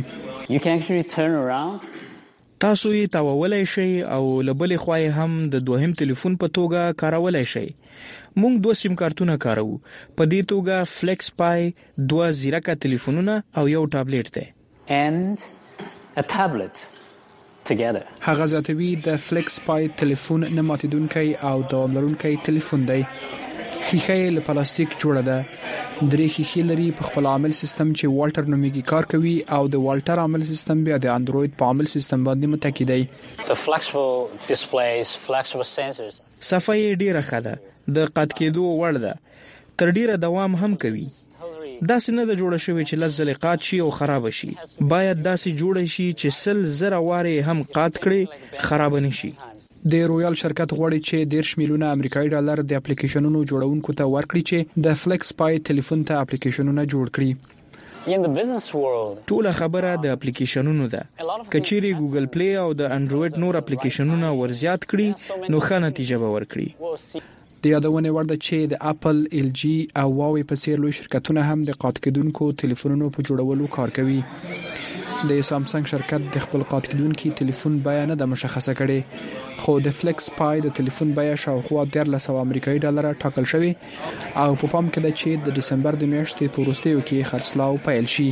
E: تاسو یې تاوولای شئ او لبلې خوای هم د دوهم ټلیفون په توګه کارولای شئ. مونږ دوه سیم کارتونه کاروو. په دې توګه فلیکس پای دوه زیرکه ټلیفونونه او یو ټابلیټ دی.
B: and a tablet together.
D: هغه ذاتوي د فلیکس پای ټلیفون نه ماتیدونکي او دوام لرونکي ټلیفون دی. خیخه له پلاستیک جوړه ده. درې خیخې لري. په خپل عامل سیستم چې والټر نومیږي کار کوي او د والټر عامل سیستم بیا د انډراید په عامل سیستم باندې متکی دی.
I: The flexible displays, flexible sensors.
E: صفای ډیره ښه ده. د قات کېدو وړ ده. تر ډیره دوام هم کوي. داسې نه د جوړه شوی چې لزل قات شي او خراب شي. باید داسې جوړه شي چې سل زره واره هم قات کړي خراب نه شي.
D: د رویال شرکت غواړي چې ډیر شمیلونه امریکایي ډالر د اپلیکیشنونو جوړونکو ته ورکړي چې د فلیکس پای ټلیفون ته اپلیکیشنونه جوړ کړي.
I: In the business world,
E: ټول خبره د اپلیکیشنونو ده. کچيري ګوګل پلی او د انډراید نور اپلیکیشنونه ورزیات کړي نو ښه نتیجه به ورکړي.
D: د یادونه ورده چې د اپل، ال جی او هواوی په څیر لوی شرکتونه هم د قات کېدونکو ټلیفونونو په جوړولو کار کوي. د سامسنګ شرکت د خپل قات کېدونکي ټلیفون بیان نه د مشخصه کړي خو د فلیکس پای د ټلیفون بیه شاوخوا ډیر سو امریکایي ډالر ټاکل شوی او په پام کې ده چې د دسمبر د میاشتې په وروستیو کې خرڅلاو پیل شي.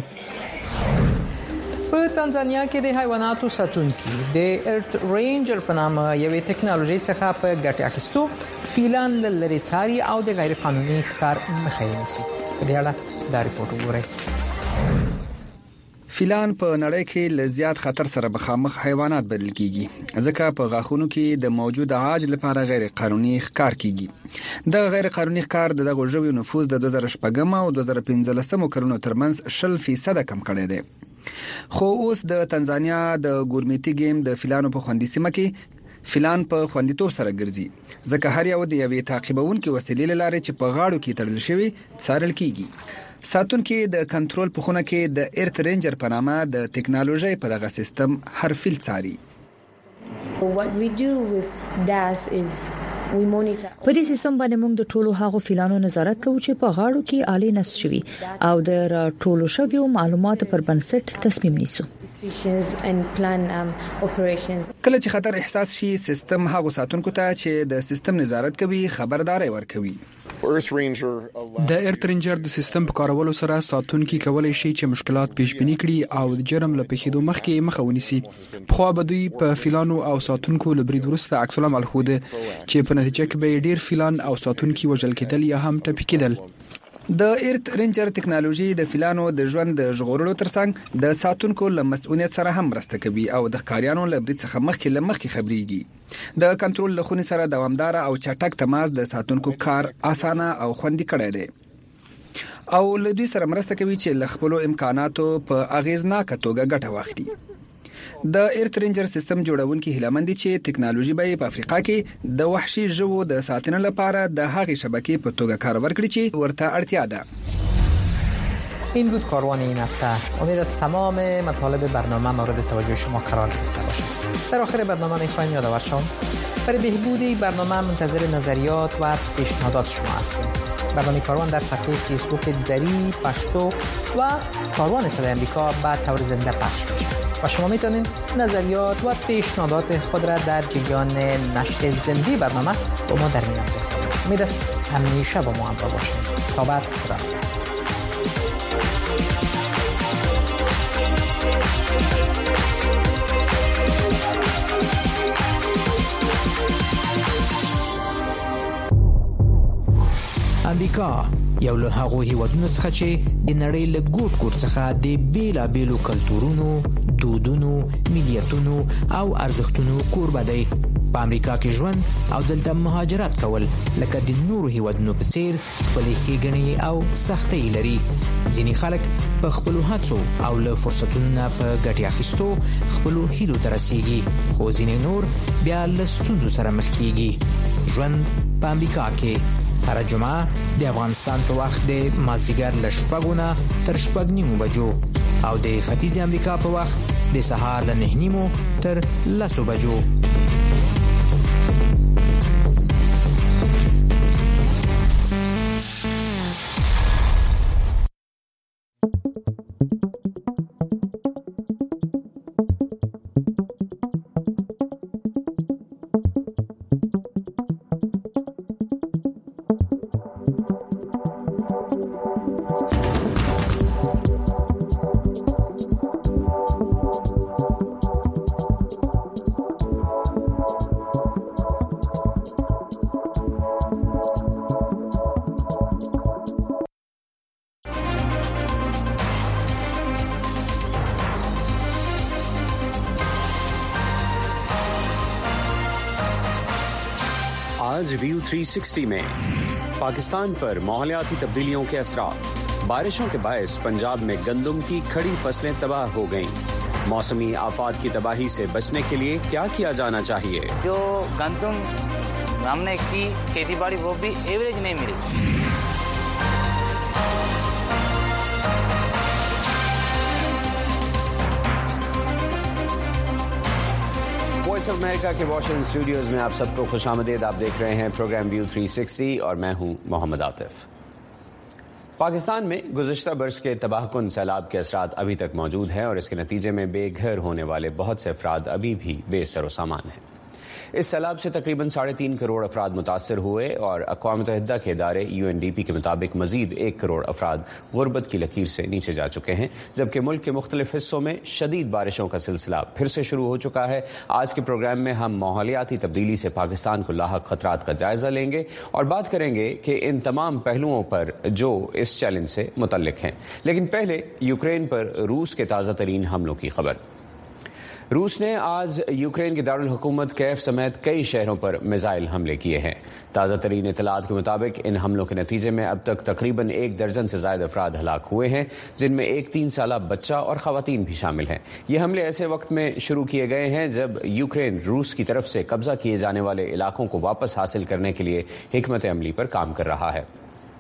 A: په تنزانیا کې د حیواناتو ساتونکي د ارت رینجر په نامه یوې ټکنالوژي څخه په ګټه اخیستو فیلان لری څاري او د غیر قانوني ښکار مخه یې نیسي. په دې اړه دا ریپورت وګورئ.
J: فیلان په نړۍ کې له زیات خطر سره مخامخ حیوانات بلل کیږي ځکه په غاښونو کې د موجود عاج لپاره غیر قانوني ښکار کیږي. د غیر قانوني ښکار دغه ژوي نفوذ د دوه زره شپږم او دوه زره پنځلسم کلونو ترمنځ شل فیصد کم کړی دی. خو اوس د تنزانیا د ګورمیټي گیم د فیلانو په خوندي سیمه کې فیلان په خوندیتوب سره ګرځي ځکه هر یو د یوې تعقیبونکو وسیلې لاره چې په غاړو کې تړل شوی څارل کیږي. ساتونکو د کنټرول په خونه کې د ارت رینجر په نامه د ټکنالوژي په دغه سیستم هر فیل څاري.
K: What we do with D A S is we monitor.
L: په دې سیستم باندې موږ د ټولو هغو فیلانو نظارت کوو چې په غاړو کې آلې نصب شوي او د ټولو شویو معلوماتو پر بنسټ تصمیم نیسو.
J: کله چې خطر احساس شي سیستم هغه ساتونکو ته چې د سیستم نظارت کوي خبرداري ورکوي.
D: د ارت رینجر د سیستم په کارولو سره ساتونکي کولای شي چې مشکلات پیش بینی کړي او د جرم له پیښېدو مخکې مخه ونیسي. خو به دوی په فیلانو او ساتونکو له برید وروسته عکس العمل خوده چې په نتیجه کې به ډیر فیلان او ساتونکي وژل کېدل یا هم ټپي کېدل.
J: د ارت رینجر ټکنالوژي د فیلانو د ژوند د ژغورلو ترڅنګ د ساتونکو له مسؤلیت سره هم مرسته کوي او د ښکاریانو له برید څخه مخکې له مخکې خبريږي. د کنټرول له خونې سره دوامدار او چټک تماس د ساتونکو کار اسانه او خوندي کړی دی او له دوی سره مرسته کوي چې له خپل امکاناتو په اغیزناک توګه ګټه واخلي. د ارت رینجر سیستم جوړونکي هیلمندي چې ټکنالوژي به په افریقا کې د وحشي ژوو د ساتنې لپاره د هغې شبکې په توګه کار ورکړي چې ورته اړتیا ده.
A: این بود کاروان این هفته. امید است تمام مطالب برنامه مورد توجه شما قرار گرفته باشد. در آخر برنامه می‌خوایم یادآور شوم برای بهبود برنامه منتظر نظریات و پیشنهادات شما هستیم. برنامه کاروان در صفحه فیسبوک دری پشتو و کاروان صدای آمریکا به طور زنده پخش میشه و شما میتونید نظریات و پیشنهادات خود را در جریان نشر زنده برنامه با ما در میان بگذارید. امید است همیشه با ما همراه باشید. تا بعد، خدا.
M: امریکا یو له هغو هیوادونو څخه چې د نړۍ له ګوټ ګوټ څخه د بیلابیلو کلتورونو، دودونو، ملیتونو او ارزښتونو کوربه دی. په امریکا کې ژوند او دلته مهاجرت کول لکه د نورو هیوادونو په څیر خپلې ښېګڼې او سختۍ لري. ځینې خلک په خپلو هڅو او له فرصتونو نه په ګټې اخیستو خپلو هیلو ته رسیږي، خو ځینې نور بیا له ستونزو سره مخ کیږي. ژوند په امریکا کې هر جمعه د افغانستان په وخت د مازدیګر له شپږو نه تر شپږ نیمو بجو او د ختیځ امریکا په وخت د سهار له نه نیمو تر لسو بجو.
N: آج ویو تین سو ساٹھ میں پاکستان پر ماحولیاتی تبدیلیوں کے اثرات. بارشوں کے باعث پنجاب میں گندم کی کھڑی فصلیں تباہ ہو گئیں. موسمی آفات کی تباہی سے بچنے کے لیے کیا کیا جانا چاہیے؟
O: جو گندم ہم نے کی کھیتی باڑی وہ بھی ایوریج نہیں ملی.
N: وائس آف امریکہ کے واشنگٹن اسٹوڈیوز میں آپ سب کو خوش آمدید. آپ دیکھ رہے ہیں پروگرام ویو تین سو ساٹھ اور میں ہوں محمد عاطف. پاکستان میں گزشتہ برس کے تباہ کن سیلاب کے اثرات ابھی تک موجود ہیں اور اس کے نتیجے میں بے گھر ہونے والے بہت سے افراد ابھی بھی بے سر و سامان ہیں. اس سیلاب سے تقریباً ساڑھے تین کروڑ افراد متاثر ہوئے اور اقوام متحدہ کے ادارے یو این ڈی پی کے مطابق مزید ایک کروڑ افراد غربت کی لکیر سے نیچے جا چکے ہیں، جبکہ ملک کے مختلف حصوں میں شدید بارشوں کا سلسلہ پھر سے شروع ہو چکا ہے. آج کے پروگرام میں ہم ماحولیاتی تبدیلی سے پاکستان کو لاحق خطرات کا جائزہ لیں گے اور بات کریں گے کہ ان تمام پہلوؤں پر جو اس چیلنج سے متعلق ہیں. لیکن پہلے یوکرین پر روس کے تازہ ترین حملوں کی خبر. روس نے آج یوکرین کے دارالحکومت کیف سمیت کئی شہروں پر میزائل حملے کیے ہیں. تازہ ترین اطلاعات کے مطابق ان حملوں کے نتیجے میں اب تک تقریباً ایک درجن سے زائد افراد ہلاک ہوئے ہیں، جن میں ایک تین سالہ بچہ اور خواتین بھی شامل ہیں. یہ حملے ایسے وقت میں شروع کیے گئے ہیں جب یوکرین روس کی طرف سے قبضہ کیے جانے والے علاقوں کو واپس حاصل کرنے کے لیے حکمت عملی پر کام کر رہا ہے.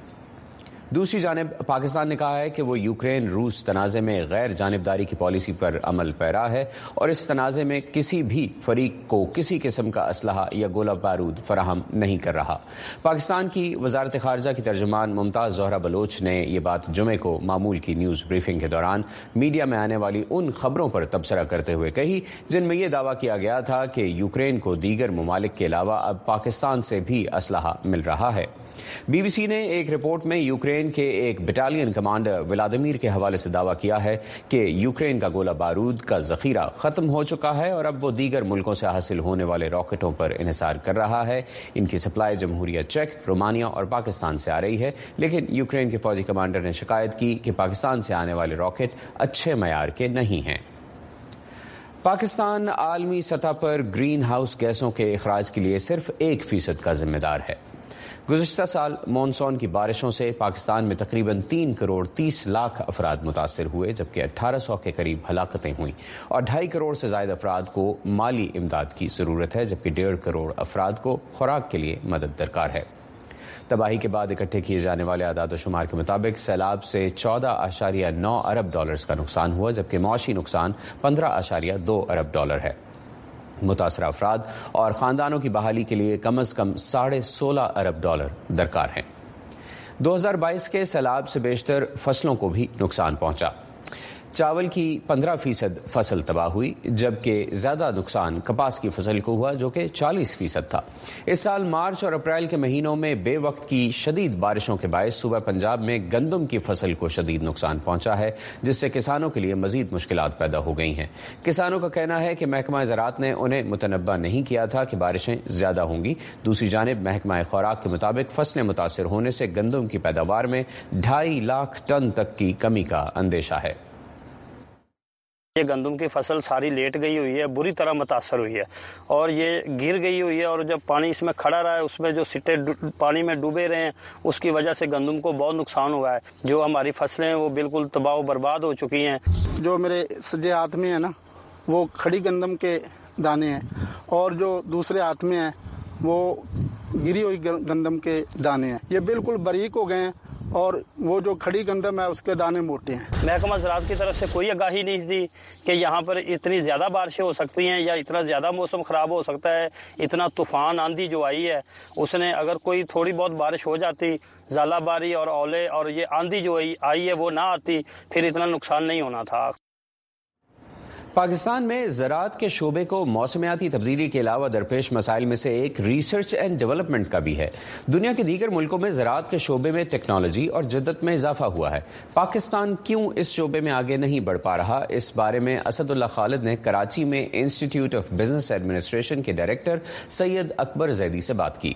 N: دوسری جانب پاکستان نے کہا ہے کہ وہ یوکرین روس تنازع میں غیر جانبداری کی پالیسی پر عمل پیرا ہے اور اس تنازع میں کسی بھی فریق کو کسی قسم کا اسلحہ یا گولہ بارود فراہم نہیں کر رہا. پاکستان کی وزارت خارجہ کی ترجمان ممتاز زہرہ بلوچ نے یہ بات جمعے کو معمول کی نیوز بریفنگ کے دوران میڈیا میں آنے والی ان خبروں پر تبصرہ کرتے ہوئے کہی جن میں یہ دعویٰ کیا گیا تھا کہ یوکرین کو دیگر ممالک کے علاوہ اب پاکستان سے بھی اسلحہ مل رہا ہے. بی بی سی نے ایک رپورٹ میں یوکرین کے ایک بٹالین کمانڈر ولادیمیر کے حوالے سے دعویٰ کیا ہے کہ یوکرین کا گولہ بارود کا ذخیرہ ختم ہو چکا ہے اور اب وہ دیگر ملکوں سے حاصل ہونے والے راکٹوں پر انحصار کر رہا ہے. ان کی سپلائی جمہوریہ چیک، رومانیہ اور پاکستان سے آ رہی ہے، لیکن یوکرین کے فوجی کمانڈر نے شکایت کی کہ پاکستان سے آنے والے راکٹ اچھے معیار کے نہیں ہیں. پاکستان عالمی سطح پر گرین ہاؤس گیسوں کے اخراج کے لیے صرف ایک فیصد کا ذمہ دار ہے. گزشتہ سال مانسون کی بارشوں سے پاکستان میں تقریباً تین کروڑ تیس لاکھ افراد متاثر ہوئے، جبکہ اٹھارہ سو کے قریب ہلاکتیں ہوئیں اور ڈھائی کروڑ سے زائد افراد کو مالی امداد کی ضرورت ہے، جبکہ ڈیڑھ کروڑ افراد کو خوراک کے لیے مدد درکار ہے. تباہی کے بعد اکٹھے کیے جانے والے اعداد و شمار کے مطابق سیلاب سے چودہ اشاریہ نو ارب ڈالرز کا نقصان ہوا، جبکہ معاشی نقصان پندرہ اشاریہ دو ارب ڈالر ہے. متاثرہ افراد اور خاندانوں کی بحالی کے لیے کم از کم ساڑھے سولہ ارب ڈالر درکار ہیں. دو ہزار بائیس کے سیلاب سے بیشتر فصلوں کو بھی نقصان پہنچا. چاول کی پندرہ فیصد فصل تباہ ہوئی، جبکہ زیادہ نقصان کپاس کی فصل کو ہوا جو کہ چالیس فیصد تھا. اس سال مارچ اور اپریل کے مہینوں میں بے وقت کی شدید بارشوں کے باعث صوبہ پنجاب میں گندم کی فصل کو شدید نقصان پہنچا ہے، جس سے کسانوں کے لیے مزید مشکلات پیدا ہو گئی ہیں. کسانوں کا کہنا ہے کہ محکمہ زراعت نے انہیں متنبہ نہیں کیا تھا کہ بارشیں زیادہ ہوں گی. دوسری جانب محکمہ خوراک کے مطابق فصلیں متاثر ہونے سے گندم کی پیداوار میں ڈھائی لاکھ ٹن تک کی کمی کا اندیشہ ہے.
P: یہ گندم کی فصل ساری لیٹ گئی ہوئی ہے، بری طرح متاثر ہوئی ہے اور یہ گر گئی ہوئی ہے، اور جب پانی اس میں کھڑا رہا ہے اس میں جو سٹے پانی میں ڈوبے رہے ہیں اس کی وجہ سے گندم کو بہت نقصان ہوا ہے. جو ہماری فصلیں ہیں وہ بالکل تباہ و برباد ہو چکی ہیں.
Q: جو میرے سجے ہاتھ میں ہے نا وہ کھڑی گندم کے دانے ہیں اور جو دوسرے ہاتھ میں ہیں وہ गिरी हुई गंदम के दाने हैं, ये बिल्कुल बारीक हो गए हैं और वो जो खड़ी गंदम है उसके दाने मोटे हैं।
P: महकमा ज़राअत की तरफ से कोई आगाही नहीं थी कि यहाँ पर इतनी ज़्यादा बारिशें हो सकती हैं या इतना ज़्यादा मौसम ख़राब हो सकता है। इतना तूफ़ान आंधी जो आई है उसने अगर कोई थोड़ी बहुत बारिश हो जाती, ज़ालाबारी और ओले और ये आंधी जो आई है वो ना आती, फिर इतना नुकसान नहीं होना था।
N: पाकिस्तान में ज़राअत के शोबे को मौसमियाती तब्दीली के अलावा दरपेश मसाइल में से एक रिसर्च एंड डेवलपमेंट का भी है। दुनिया के दीगर मुल्कों में ज़राअत के शोबे में टेक्नोलॉजी और जद्दत में इजाफा हुआ है। पाकिस्तान क्यों इस शोबे में आगे नहीं बढ़ पा रहा, इस बारे में असदुल्ला खालिद ने कराची में इंस्टीट्यूट ऑफ बिजनेस एडमिनिस्ट्रेशन के डायरेक्टर सैयद अकबर जैदी से बात की।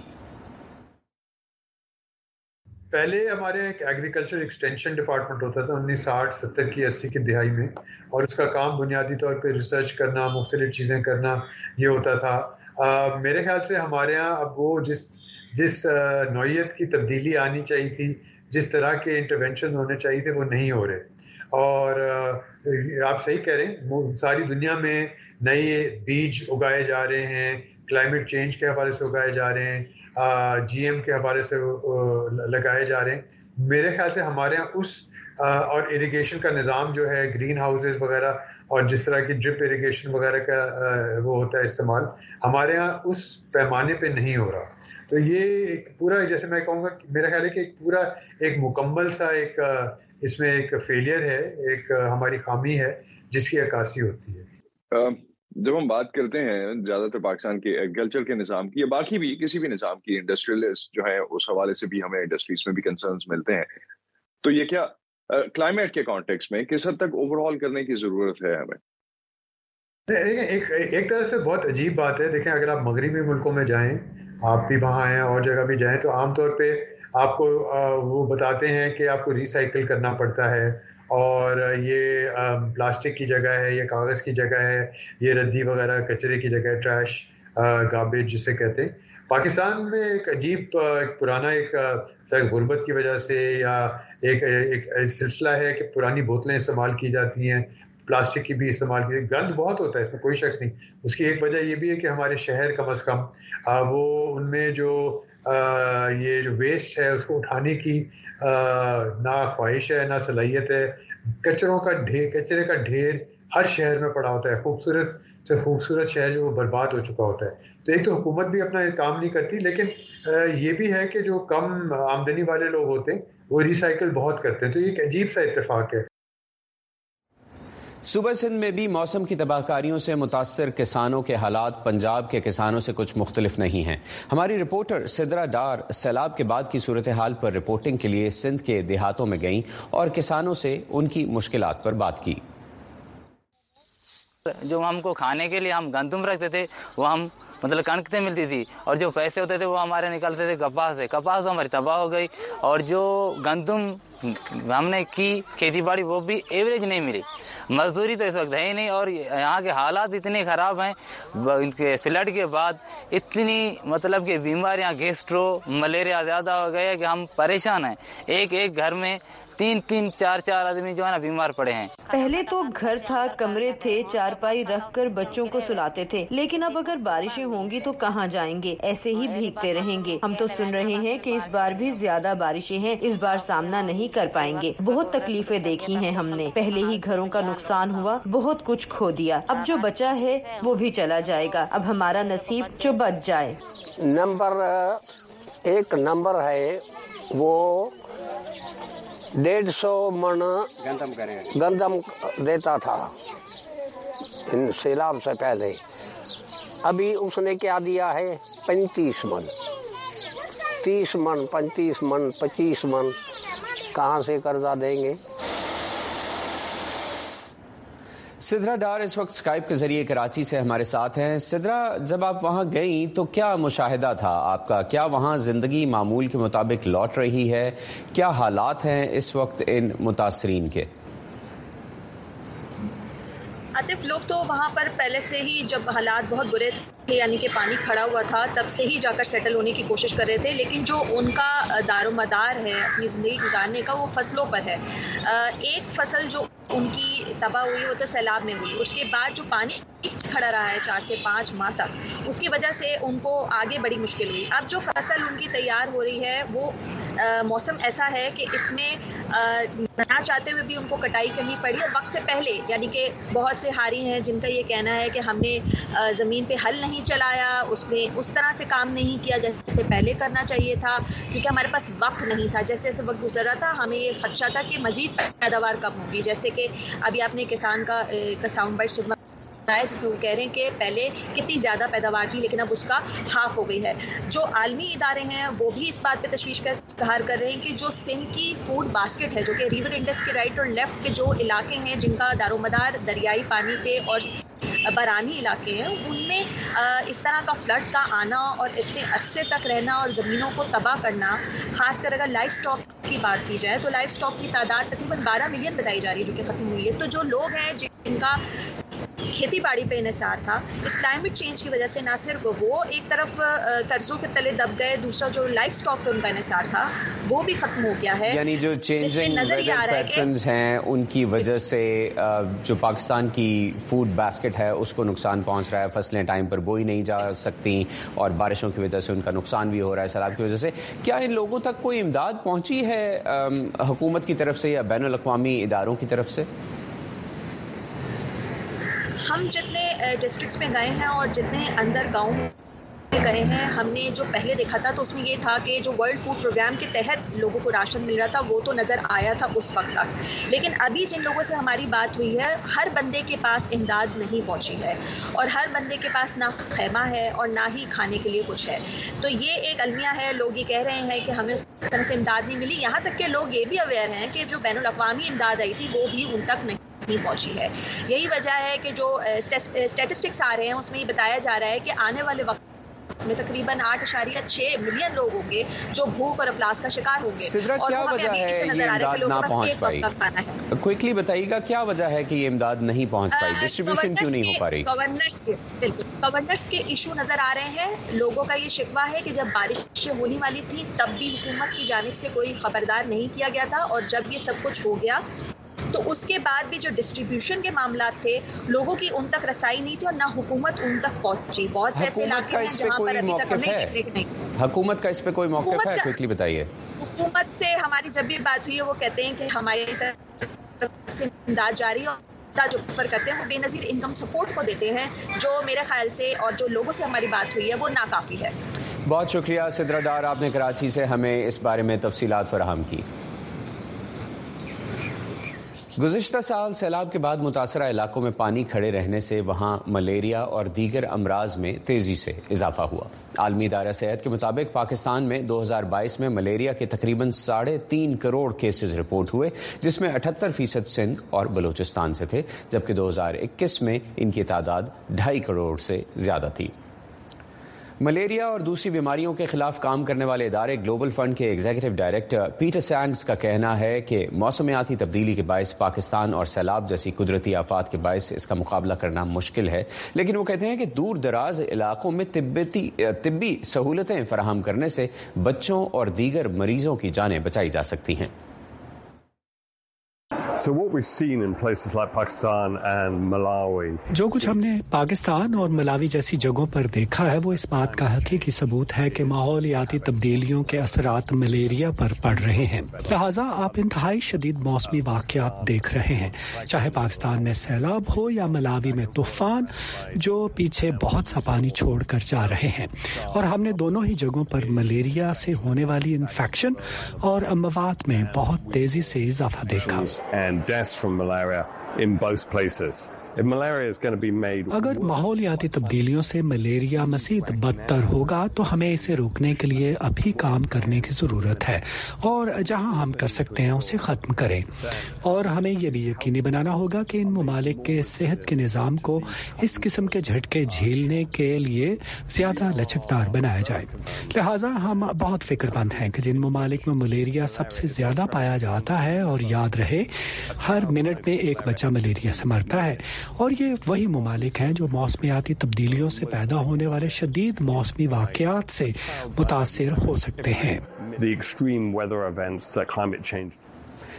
R: पहले हमारे एक एग्रीकल्चर एक्सटेंशन डिपार्टमेंट होता था उन्नीस साठ सत्तर की अस्सी की दिहाई में, और उसका काम बुनियादी तौर पे रिसर्च करना, मुख्तलिफ चीज़ें करना ये होता था। आ, मेरे ख्याल से हमारे यहाँ अब वो जिस जिस नौइयत की तब्दीली आनी चाहिए थी, जिस तरह के इंटरवेंशन होने चाहिए थे, वो नहीं हो रहे। और आ, आप सही कह रहे हैं, सारी दुनिया में नए बीज उगाए जा रहे हैं, क्लाइमेट चेंज के हवाले से उगाए जा रहे हैं, जीएम के हवाले से लगाए जा रहे हैं। मेरे ख्याल से हमारे यहाँ उस आ, और इरिगेशन का निज़ाम जो है, ग्रीन हाउसेस वगैरह और जिस तरह की ड्रिप इरिगेशन वगैरह का आ, वो होता है इस्तेमाल, हमारे यहाँ उस पैमाने पे नहीं हो रहा। तो ये एक पूरा, जैसे मैं कहूँगा, मेरा ख्याल है कि एक पूरा एक मुकम्मल सा एक इसमें एक फेलियर है, एक हमारी खामी है जिसकी अक्कासी होती है।
S: uh... जब हम बात करते हैं ज्यादातर पाकिस्तान के एग्रीकल्चर के निज़ाम की या बाकी भी किसी भी निज़ाम की, इंडस्ट्रियलिस्ट जो है उस हवाले से भी हमें इंडस्ट्रीज में भी कंसर्न्स मिलते हैं, तो ये क्या क्लाइमेट के कॉन्टेक्स्ट में किस हद तक ओवरऑल करने की जरूरत है हमें?
R: एक एक तरह से बहुत अजीब बात है। देखें, अगर आप मगरबी मुल्कों में जाएं, आप भी वहाँ हैं और जगह भी जाएं, तो आमतौर पे आपको वो बताते हैं कि आपको रिसाइकिल करना पड़ता है और ये प्लास्टिक की जगह है, ये कागज़ की जगह है, ये रद्दी वगैरह कचरे की जगह है, ट्रैश गार्बेज जिसे कहते हैं। पाकिस्तान में एक अजीब एक पुराना एक शायद गुर्बत की वजह से या एक एक सिलसिला है कि पुरानी बोतलें इस्तेमाल की जाती हैं, प्लास्टिक की भी इस्तेमाल की, गंद बहुत होता है, इसमें कोई शक नहीं। उसकी एक वजह ये भी है कि हमारे शहर कम अज़ कम आ, वो उनमें जो आ, ये जो वेस्ट है उसको उठाने की आ, ना ख्वाहिश है, ना सलाहियत है। कचरों का ढेर कचरे का ढेर हर शहर में पड़ा होता है, खूबसूरत से खूबसूरत शहर जो वो बर्बाद हो चुका होता है। तो एक तो हुकूमत भी अपना काम नहीं करती, लेकिन ये भी है कि जो कम आमदनी वाले लोग होते हैं वो रिसाइकिल बहुत करते हैं। तो ये एक अजीब सा इत्तेफाक है।
N: सूबा सिंध में भी मौसम की तबाहकारियों से मुतासर किसानों के हालात पंजाब के किसानों से कुछ मुख्तलिफ नहीं हैं। हमारी रिपोर्टर सिद्रा डार सैलाब के बाद की सूरत हाल पर रिपोर्टिंग के लिए सिंध के देहातों में गईं और किसानों से उनकी मुश्किलात पर बात की।
O: जो हमको खाने के लिए हम गंदम रखते थे, वो हम मतलब कणक से मिलती थी, और जो पैसे होते थे वो हमारे निकलते थे कपास से। कपास तो हमारी तबाह हो गई, और जो गंदम हमने की खेती बाड़ी वो भी एवरेज नहीं मिली। मजदूरी तो इस वक्त है ही नहीं, और यहाँ के हालात इतने ख़राब हैं, इनके फ्लड के बाद इतनी मतलब कि बीमारियाँ, गैस्ट्रो मलेरिया ज़्यादा हो गए कि हम परेशान हैं। एक एक घर में तीन तीन चार चार आदमी जो है ना बीमार पड़े हैं।
T: पहले तो घर था, कमरे थे, चारपाई रखकर बच्चों को सुलाते थे, लेकिन अब अगर बारिशें होंगी तो कहाँ जाएंगे, ऐसे ही भीगते रहेंगे। हम तो सुन रहे हैं कि इस बार भी ज्यादा बारिशें हैं, इस बार सामना नहीं कर पाएंगे। बहुत तकलीफें देखी हैं हमने, पहले ही घरों का नुकसान हुआ, बहुत कुछ खो दिया, अब जो बचा है वो भी चला जाएगा। अब हमारा नसीब जो बच जाए।
U: नंबर एक नंबर है वो डेढ़ सौ मन गंदम गंदम देता था इन सैलाब से पहले। अभी उसने क्या दिया है, पैंतीस मन, तीस मन, पैंतीस मन, पच्चीस मन, कहाँ से कर्जा देंगे।
N: सिद्रा डार इस वक्त स्काइप के जरिए कराची से हमारे साथ हैं। सिद्रा, जब आप वहां गई तो क्या मुशाहिदा था आपका? क्या वहां जिंदगी मामूल के मुताबिक लौट रही है? क्या हालात हैं इस वक्त इन मुतासरीन के?
V: आतिफ, लोग तो वहाँ पर पहले से ही जब हालात बहुत बुरे थे, यानी कि पानी खड़ा हुआ था, तब से ही जाकर सेटल होने की कोशिश कर रहे थे। लेकिन जो उनका दारोमदार है अपनी ज़िंदगी गुजारने का, वो फसलों पर है। एक फसल जो ان کی تباہ ہوئی وہ تو سیلاب میں ہوئی. اس کے بعد جو پانی کھڑا رہا ہے چار سے پانچ ماہ تک, اس کی وجہ سے ان کو آگے بڑی مشکل ہوئی. اب جو فصل ان کی تیار ہو رہی ہے وہ آ, موسم ایسا ہے کہ اس میں نہ چاہتے ہوئے بھی ان کو کٹائی کرنی پڑی اور وقت سے پہلے. یعنی کہ بہت سے ہاری ہیں جن کا یہ کہنا ہے کہ ہم نے آ, زمین پہ ہل نہیں چلایا, اس میں اس طرح سے کام نہیں کیا جیسے پہلے کرنا چاہیے تھا, کیونکہ ہمارے پاس وقت نہیں تھا. جیسے جیسے وقت گزر رہا تھا ہمیں یہ خدشہ تھا کہ مزید پیداوار کم ہوگی. جیسے کہ ابھی آپ نے کسان کا کا ساؤنڈ بائٹ سنا ہے جس میں وہ کہہ رہے ہیں کہ پہلے کتنی زیادہ پیداوار تھی لیکن اب اس کا ہاف ہو گئی ہے. جو عالمی ادارے ہیں وہ بھی اس بات پہ تشویش کا اظہار کر رہے ہیں کہ جو سندھ کی فوڈ باسکٹ ہے, جو کہ ریور انڈس کے رائٹ اور لیفٹ کے جو علاقے ہیں جن کا دار و مدار دریائی پانی پہ اور برانی علاقے ہیں, ان میں اس طرح کا فلڈ کا آنا اور اتنے عرصے تک رہنا اور زمینوں کو تباہ کرنا, خاص کر اگر لائف سٹاک کی بات کی جائے تو لائف سٹاک کی تعداد تقریباً بارہ ملین بتائی جا رہی ہے جو کہ ختم ہوئی ہے. تو جو لوگ ہیں جن کا کھیتی باڑی پہ انحصار تھا, اس کلائمیٹ چینج کی وجہ سے نہ صرف وہ ایک طرف قرضوں کے تلے دب گئے, دوسرا جو لائف سٹاک پہ ان کا انحصار تھا وہ بھی ختم ہو گیا ہے.
N: یعنی جو چینجنگ ویدر پیٹرنز ہیں ان کی وجہ سے جو پاکستان کی فوڈ باسکٹ ہے اس کو نقصان پہنچ رہا ہے. فصلیں ٹائم پر بوئی نہیں جا سکتی اور بارشوں کی وجہ سے ان کا نقصان بھی ہو رہا ہے, سیلاب کی وجہ سے. کیا ان لوگوں تک کوئی امداد پہنچی ہے حکومت کی طرف سے یا بین الاقوامی اداروں کی طرف سے؟
V: ہم جتنے ڈسٹرکٹس میں گئے ہیں اور جتنے اندر گاؤں میں گئے ہیں, ہم نے جو پہلے دیکھا تھا تو اس میں یہ تھا کہ جو ورلڈ فوڈ پروگرام کے تحت لوگوں کو راشن مل رہا تھا وہ تو نظر آیا تھا اس وقت تک. لیکن ابھی جن لوگوں سے ہماری بات ہوئی ہے ہر بندے کے پاس امداد نہیں پہنچی ہے اور ہر بندے کے پاس نہ خیمہ ہے اور نہ ہی کھانے کے لیے کچھ ہے. تو یہ ایک المیہ ہے. لوگ یہ کہہ رہے ہیں کہ ہمیں اس طرح سے امداد نہیں ملی. یہاں تک کہ لوگ یہ بھی اویئر ہیں کہ جو بین الاقوامی امداد آئی تھی وہ بھی ان تک نہیں نہیں پہنچی ہے. یہی وجہ ہے کہ جو اسٹیٹسٹکس آ رہے ہیں اس میں یہ بتایا جا رہا ہے کہ آنے والے وقت میں تقریباً آٹھ اشاریہ چھ ملین لوگ ہوں گے جو بھوک اور افلاس کا شکار ہوں گے.
N: اور کیا وجہ ہے یہ امداد نہ پہنچ پائی؟ کوئکلی بتائیے گا کیا وجہ ہے کہ یہ امداد نہیں پہنچ پائی, ڈسٹریبیوشن کیوں نہیں ہو پا رہی؟
V: گورنرز کے بالکل گورنرز کے ایشو نظر آ رہے ہیں. لوگوں کا یہ شکوہ ہے کہ جب بارشیں ہونے والی تھی تب بھی حکومت کی جانب سے کوئی خبردار نہیں کیا گیا تھا, اور جب یہ سب کچھ ہو گیا تو اس کے بعد بھی جو ڈسٹریبیوشن کے معاملات تھے لوگوں کی ان تک رسائی نہیں تھی اور نہ حکومت ان تک پہنچی. بہت سے ایسے علاقے ہیں جہاں پر ابھی تک ہم نے دیکھ نہیں.
N: حکومت کا اس پہ کوئی موقف ہے؟ کوئکلی بتائیے.
V: حکومت سے ہماری جب بھی بات ہوئی ہے وہ کہتے ہیں کہ ہماری طرف سے امداد جاری ہے, اور جو آفر کرتے ہیں وہ بے نظیر انکم سپورٹ کو دیتے ہیں, جو میرے خیال سے اور جو لوگوں سے ہماری بات ہوئی ہے وہ ناکافی ہے.
N: بہت شکریہ سدرا ڈار, آپ نے کراچی سے ہمیں اس بارے میں تفصیلات فراہم کی. گزشتہ سال سیلاب کے بعد متاثرہ علاقوں میں پانی کھڑے رہنے سے وہاں ملیریا اور دیگر امراض میں تیزی سے اضافہ ہوا. عالمی ادارہ صحت کے مطابق پاکستان میں دو ہزار بائیس میں ملیریا کے تقریباً ساڑھے تین کروڑ کیسز رپورٹ ہوئے, جس میں اٹھہتر فیصد سندھ اور بلوچستان سے تھے, جبکہ دو ہزار اکیس میں ان کی تعداد ڈھائی کروڑ سے زیادہ تھی. ملیریا اور دوسری بیماریوں کے خلاف کام کرنے والے ادارے گلوبل فنڈ کے ایگزیکٹو ڈائریکٹر پیٹر سینگز کا کہنا ہے کہ موسمیاتی تبدیلی کے باعث پاکستان اور سیلاب جیسی قدرتی آفات کے باعث اس کا مقابلہ کرنا مشکل ہے, لیکن وہ کہتے ہیں کہ دور دراز علاقوں میں طبی طبی سہولتیں فراہم کرنے سے بچوں اور دیگر مریضوں کی جانیں بچائی جا سکتی ہیں.
F: So what we've seen in places like Pakistan and Malawi.
G: جو کچھ ہم نے پاکستان اور ملاوی جیسی جگہوں پر دیکھا ہے وہ اس بات کا حقیقی ثبوت ہے کہ ماحولیاتی تبدیلیوں کے اثرات ملیریا پر پڑ رہے ہیں. لہٰذا آپ انتہائی شدید موسمی واقعات دیکھ رہے ہیں, چاہے پاکستان میں سیلاب ہو یا ملاوی میں طوفان جو پیچھے بہت سا پانی چھوڑ کر جا رہے ہیں. اور ہم نے دونوں ہی جگہوں پر ملیریا سے ہونے والی انفیکشن اور اموات میں بہت تیزی سے اضافہ دیکھا.
F: And deaths from malaria in both places. If malaria is going to be made...
G: اگر ماحولیاتی تبدیلیوں سے ملیریا مزید بدتر ہوگا تو ہمیں اسے روکنے کے لیے ابھی کام کرنے کی ضرورت ہے, اور جہاں ہم کر سکتے ہیں اسے ختم کریں. اور ہمیں یہ بھی یقینی بنانا ہوگا کہ ان ممالک کے صحت کے نظام کو اس قسم کے جھٹکے جھیلنے کے لیے زیادہ لچکدار بنایا جائے. لہٰذا ہم بہت فکر مند ہیں کہ جن ممالک میں ملیریا سب سے زیادہ پایا جاتا ہے, اور یاد رہے ہر منٹ میں ایک بچہ ملیریا سے مرتا ہے, اور یہ وہی ممالک ہیں جو موسمیاتی تبدیلیوں سے پیدا ہونے والے شدید موسمی واقعات سے متاثر ہو سکتے ہیں.
F: The extreme weather events that climate change.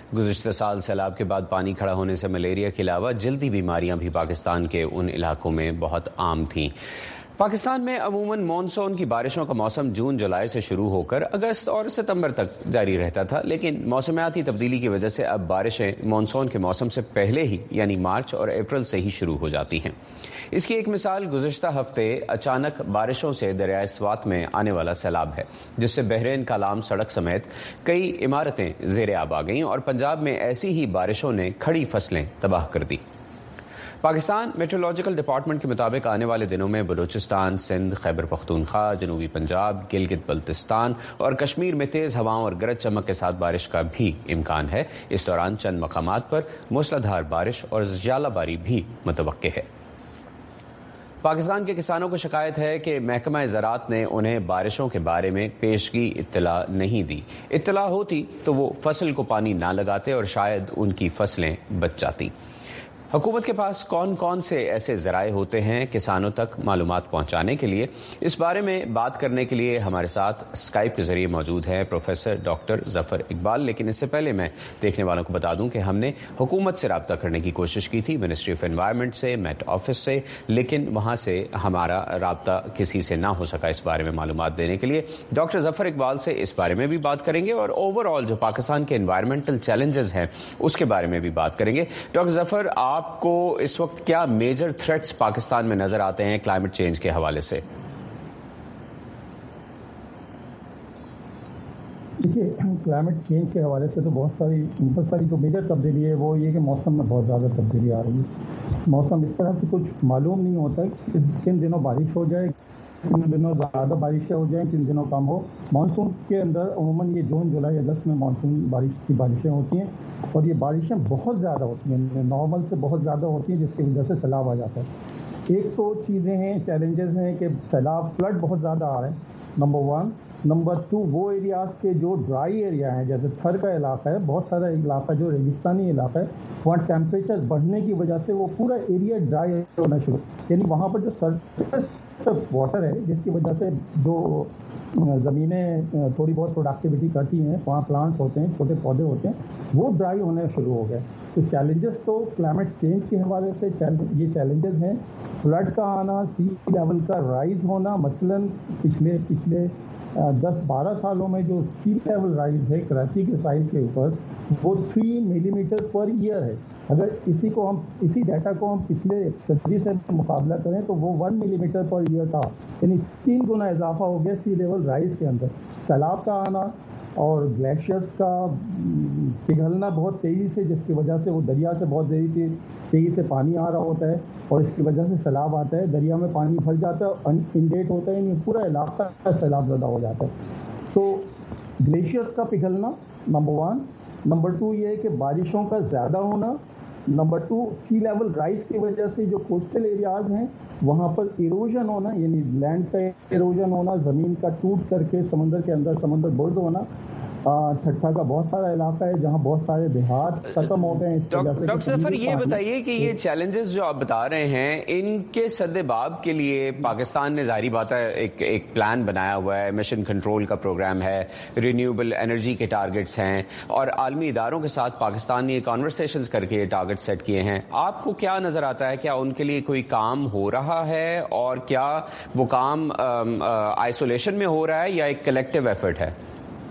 N: گزشتہ سال سیلاب کے بعد پانی کھڑا ہونے سے ملیریا کے علاوہ جلدی بیماریاں بھی پاکستان کے ان علاقوں میں بہت عام تھیں۔ پاکستان میں عموماً مانسون کی بارشوں کا موسم جون جولائی سے شروع ہو کر اگست اور ستمبر تک جاری رہتا تھا، لیکن موسمیاتی تبدیلی کی وجہ سے اب بارشیں مانسون کے موسم سے پہلے ہی یعنی مارچ اور اپریل سے ہی شروع ہو جاتی ہیں۔ اس کی ایک مثال گزشتہ ہفتے اچانک بارشوں سے دریائے سوات میں آنے والا سیلاب ہے، جس سے بحرین کالام سڑک سمیت کئی عمارتیں زیر آب آ گئیں اور پنجاب میں ایسی ہی بارشوں نے کھڑی فصلیں تباہ کر دی۔ پاکستان میٹرولوجیکل ڈپارٹمنٹ کے مطابق آنے والے دنوں میں بلوچستان، سندھ، خیبر پختونخوا، جنوبی پنجاب، گلگت بلتستان اور کشمیر میں تیز ہواؤں اور گرج چمک کے ساتھ بارش کا بھی امکان ہے۔ اس دوران چند مقامات پر موسلادھار بارش اور ژالہ باری بھی متوقع ہے۔ پاکستان کے کسانوں کو شکایت ہے کہ محکمہ زراعت نے انہیں بارشوں کے بارے میں پیشگی اطلاع نہیں دی۔ اطلاع ہوتی تو وہ فصل کو پانی نہ لگاتے اور شاید ان کی فصلیں بچ جاتی۔ حکومت کے پاس کون کون سے ایسے ذرائع ہوتے ہیں کسانوں تک معلومات پہنچانے کے لیے؟ اس بارے میں بات کرنے کے لیے ہمارے ساتھ اسکائپ کے ذریعے موجود ہیں پروفیسر ڈاکٹر ظفر اقبال، لیکن اس سے پہلے میں دیکھنے والوں کو بتا دوں کہ ہم نے حکومت سے رابطہ کرنے کی کوشش کی تھی، منسٹری آف انوائرمنٹ سے، میٹ آفس سے، لیکن وہاں سے ہمارا رابطہ کسی سے نہ ہو سکا اس بارے میں معلومات دینے کے لیے۔ ڈاکٹر ظفر اقبال سے اس بارے میں بھی بات کریں گے اور اوور آل جو پاکستان کے انوائرمنٹل چیلنجز ہیں اس کے بارے میں بھی بات کریں گے۔ ڈاکٹر ظفر، آپ آپ کو اس وقت کیا میجر تھریٹس پاکستان میں نظر آتے ہیں کلائمیٹ چینج کے حوالے سے؟
C: دیکھیے، کلائمیٹ چینج کے حوالے سے تو بہت ساری بہت ساری جو میجر تبدیلی ہے وہ یہ کہ موسم میں بہت زیادہ تبدیلی آ رہی ہے۔ موسم اس طرح سے کچھ معلوم نہیں ہوتا کہ کن دنوں بارش ہو جائے، کن دنوں زیادہ بارشیں ہو جائیں، کن دنوں کم ہو۔ مانسون کے اندر عموماً یہ جون جولائی اگست میں مانسون بارش کی بارشیں ہوتی ہیں اور یہ بارشیں بہت زیادہ ہوتی ہیں، نارمل سے بہت زیادہ ہوتی ہیں، جس کی وجہ سے سیلاب آ جاتا ہے۔ ایک تو چیزیں ہیں، چیلنجز ہیں کہ سیلاب فلڈ بہت زیادہ آ رہے ہیں، نمبر ون۔ نمبر ٹو، وہ ایریاز کے جو ڈرائی ایریا ہیں، جیسے تھر کا علاقہ ہے، بہت سارا علاقہ جو ریگستانی علاقہ ہے، وہاں ٹیمپریچر بڑھنے کی وجہ سے وہ پورا ایریا ڈرائی ہونا شروع، یعنی وہاں پر جو سرفیس واٹر ہے جس کی وجہ سے جو زمینیں تھوڑی بہت پروڈکٹیوٹی کرتی ہیں، وہاں پلانٹس ہوتے ہیں، چھوٹے پودے ہوتے ہیں، وہ ڈرائی ہونے شروع ہو گئے۔ تو چیلنجز تو کلائمیٹ چینج کے حوالے سے یہ چیلنجز ہیں، فلڈ کا آنا، سی لیول کا رائز ہونا۔ مثلاً پچھلے پچھلے دس بارہ سالوں میں جو سی لیول رائز ہے کراچی کے ساحل کے اوپر وہ تھری ملی میٹر پر ایئر ہے۔ اگر اسی کو ہم اسی ڈیٹا کو ہم پچھلے صدی سے مقابلہ کریں تو وہ ون ملی میٹر پر ایئر تھا، یعنی تین گنا اضافہ ہو گیا سی لیول رائز کے اندر۔ سیلاب کا آنا اور گلیشیئرز کا پگھلنا بہت تیزی سے، جس کی وجہ سے وہ دریا سے بہت تیزی تیزی سے پانی آ رہا ہوتا ہے اور اس کی وجہ سے سیلاب آتا ہے، دریا میں پانی بھر جاتا ہے اور انڈیٹ ہوتا ہے، یعنی پورا علاقہ سیلاب زدہ ہو جاتا ہے۔ تو گلیشیئرز کا پگھلنا نمبر ون۔ نمبر ٹو یہ ہے کہ بارشوں کا زیادہ ہونا۔ نمبر ٹو، سی لیول رائز کی وجہ سے جو کوسٹل ایریاز ہیں وہاں پر ایروژن ہونا، یعنی لینڈ کا ایروژن ہونا، زمین کا ٹوٹ کر کے سمندر کے اندر سمندر برد ہونا۔ ٹھٹھا کا بہت سارا علاقہ ہے جہاں بہت سارے دیہات ختم ہو گئے ہیں۔
N: ڈاکٹر ظفر، یہ بتائیے کہ یہ چیلنجز جو آپ بتا رہے ہیں ان کے سدباب کے لیے پاکستان نے ظاہری بات ہے ایک ایک پلان بنایا ہوا ہے، ایمیشن کنٹرول کا پروگرام ہے، رینیوبل انرجی کے ٹارگٹس ہیں اور عالمی اداروں کے ساتھ پاکستان نے کانورسیشنز کر کے یہ ٹارگٹ سیٹ کیے ہیں۔ آپ کو کیا نظر آتا ہے، کیا ان کے لیے کوئی کام ہو رہا ہے اور کیا وہ کام آئسولیشن میں ہو رہا ہے یا ایک کلیکٹیو ایفرٹ ہے؟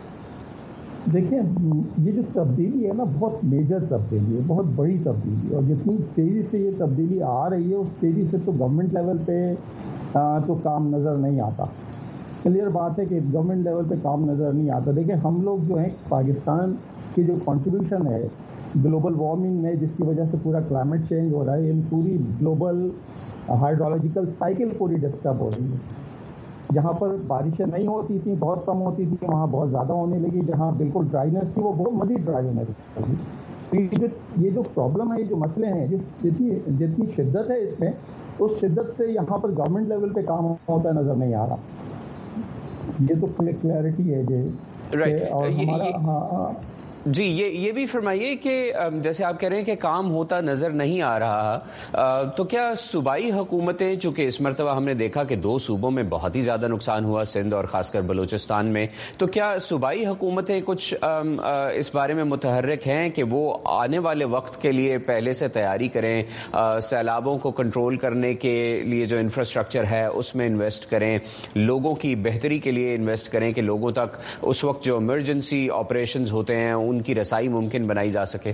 C: دیکھیں، یہ جو تبدیلی ہے نا بہت میجر تبدیلی ہے، بہت بڑی تبدیلی ہے، اور جتنی تیزی سے یہ تبدیلی آ رہی ہے اس تیزی سے تو گورنمنٹ لیول پہ تو کام نظر نہیں آتا۔ کلیئر بات ہے کہ گورنمنٹ لیول پہ کام نظر نہیں آتا۔ دیکھیں، ہم لوگ جو ہیں پاکستان کی جو کنٹریبیوشن ہے گلوبل وارمنگ میں، جس کی وجہ سے پورا کلائمیٹ چینج ہو رہا ہے، ان پوری گلوبل ہائیڈرولوجیکل سائیکل پوری ڈسٹرب ہو رہی ہے۔ جہاں پر بارشیں نہیں ہوتی تھیں، بہت کم ہوتی تھیں، وہاں بہت زیادہ ہونے لگی، جہاں بالکل ڈرائینس تھی وہ بہت مزید ڈرائی ہونے لگی۔ یہ جو پرابلم ہے، یہ جو مسئلے ہیں، جس جتنی جتنی شدت ہے اس میں، اس شدت سے یہاں پر گورنمنٹ لیول پہ کام ہوتا نظر نہیں آ رہا۔ یہ تو کلیئرٹی ہے جی۔ اور ہمارا ہاں
N: جی یہ یہ بھی فرمائیے کہ جیسے آپ کہہ رہے ہیں کہ کام ہوتا نظر نہیں آ رہا، تو کیا صوبائی حکومتیں، چونکہ اس مرتبہ ہم نے دیکھا کہ دو صوبوں میں بہت ہی زیادہ نقصان ہوا، سندھ اور خاص کر بلوچستان میں، تو کیا صوبائی حکومتیں کچھ اس بارے میں متحرک ہیں کہ وہ آنے والے وقت کے لیے پہلے سے تیاری کریں، سیلابوں کو کنٹرول کرنے کے لیے جو انفراسٹرکچر ہے اس میں انویسٹ کریں، لوگوں کی بہتری کے لیے انویسٹ کریں کہ لوگوں تک اس وقت جو ایمرجنسی آپریشنز ہوتے ہیں ان کی رسائی ممکن بنائی جا سکے؟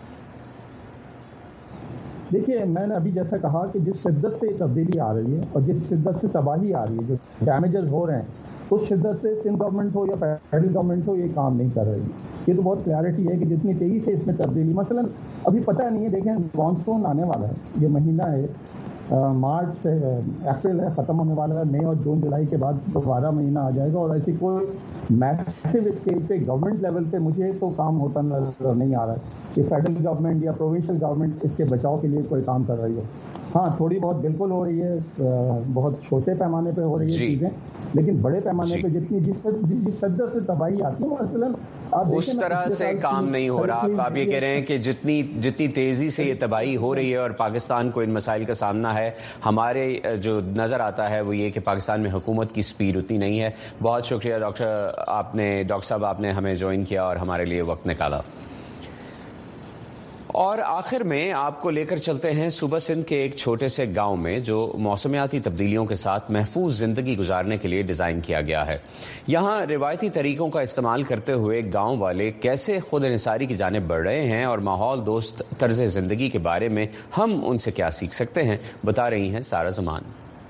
C: دیکھیے میں نے ابھی جیسا کہا کہ جس شدت سے تبدیلی آ رہی ہے اور جس شدت سے تباہی آ رہی ہے، جو ڈیمیجز ہو رہے ہیں، اس شدت سے سندھ گورنمنٹ ہو یا فیڈرل گورنمنٹ ہو یہ کام نہیں کر رہی. یہ تو بہت کلیئرٹی ہے کہ جتنی تیزی سے اس میں تبدیلی، مثلا ابھی پتہ نہیں ہے، دیکھیں مانسون آنے والا ہے، یہ مہینہ ہے مارچ سے اپریل ہے ختم ہونے والا ہے، مئی اور جون جولائی کے بعد دوبارہ مہینہ آ جائے گا، اور ایسی کوئی میسو اسکیل پہ گورنمنٹ لیول پہ مجھے تو کام ہوتا نظر نہیں آ رہا ہے کہ فیڈرل گورنمنٹ یا پروونشل گورنمنٹ اس کے بچاؤ کے لیے کوئی کام کر رہی ہو. ہاں تھوڑی بہت بالکل ہو رہی ہے، بہت چھوٹے پیمانے پہ ہو رہی ہے چیزیں، لیکن بڑے پیمانے پہ جتنی جس جس شدت سے تباہی آتی ہے مثلاً
N: اس طرح سے کام نہیں ہو رہا. آپ یہ کہہ رہے ہیں کہ جتنی جتنی تیزی سے یہ تباہی ہو رہی ہے اور پاکستان کو ان مسائل کا سامنا ہے، ہمارے جو نظر آتا ہے وہ یہ کہ پاکستان میں حکومت کی سپیڈ اتنی نہیں ہے. بہت شکریہ ڈاکٹر آپ نے ڈاکٹر صاحب آپ نے ہمیں جوائن کیا اور ہمارے لیے وقت نکالا. اور آخر میں آپ کو لے کر چلتے ہیں صوبہ سندھ کے ایک چھوٹے سے گاؤں میں جو موسمیاتی تبدیلیوں کے ساتھ محفوظ زندگی گزارنے کے لیے ڈیزائن کیا گیا ہے. یہاں روایتی طریقوں کا استعمال کرتے ہوئے گاؤں والے کیسے خود انحصاری کی جانب بڑھ رہے ہیں اور ماحول دوست طرز زندگی کے بارے میں ہم ان سے کیا سیکھ سکتے ہیں، بتا رہی ہیں سارا زمان.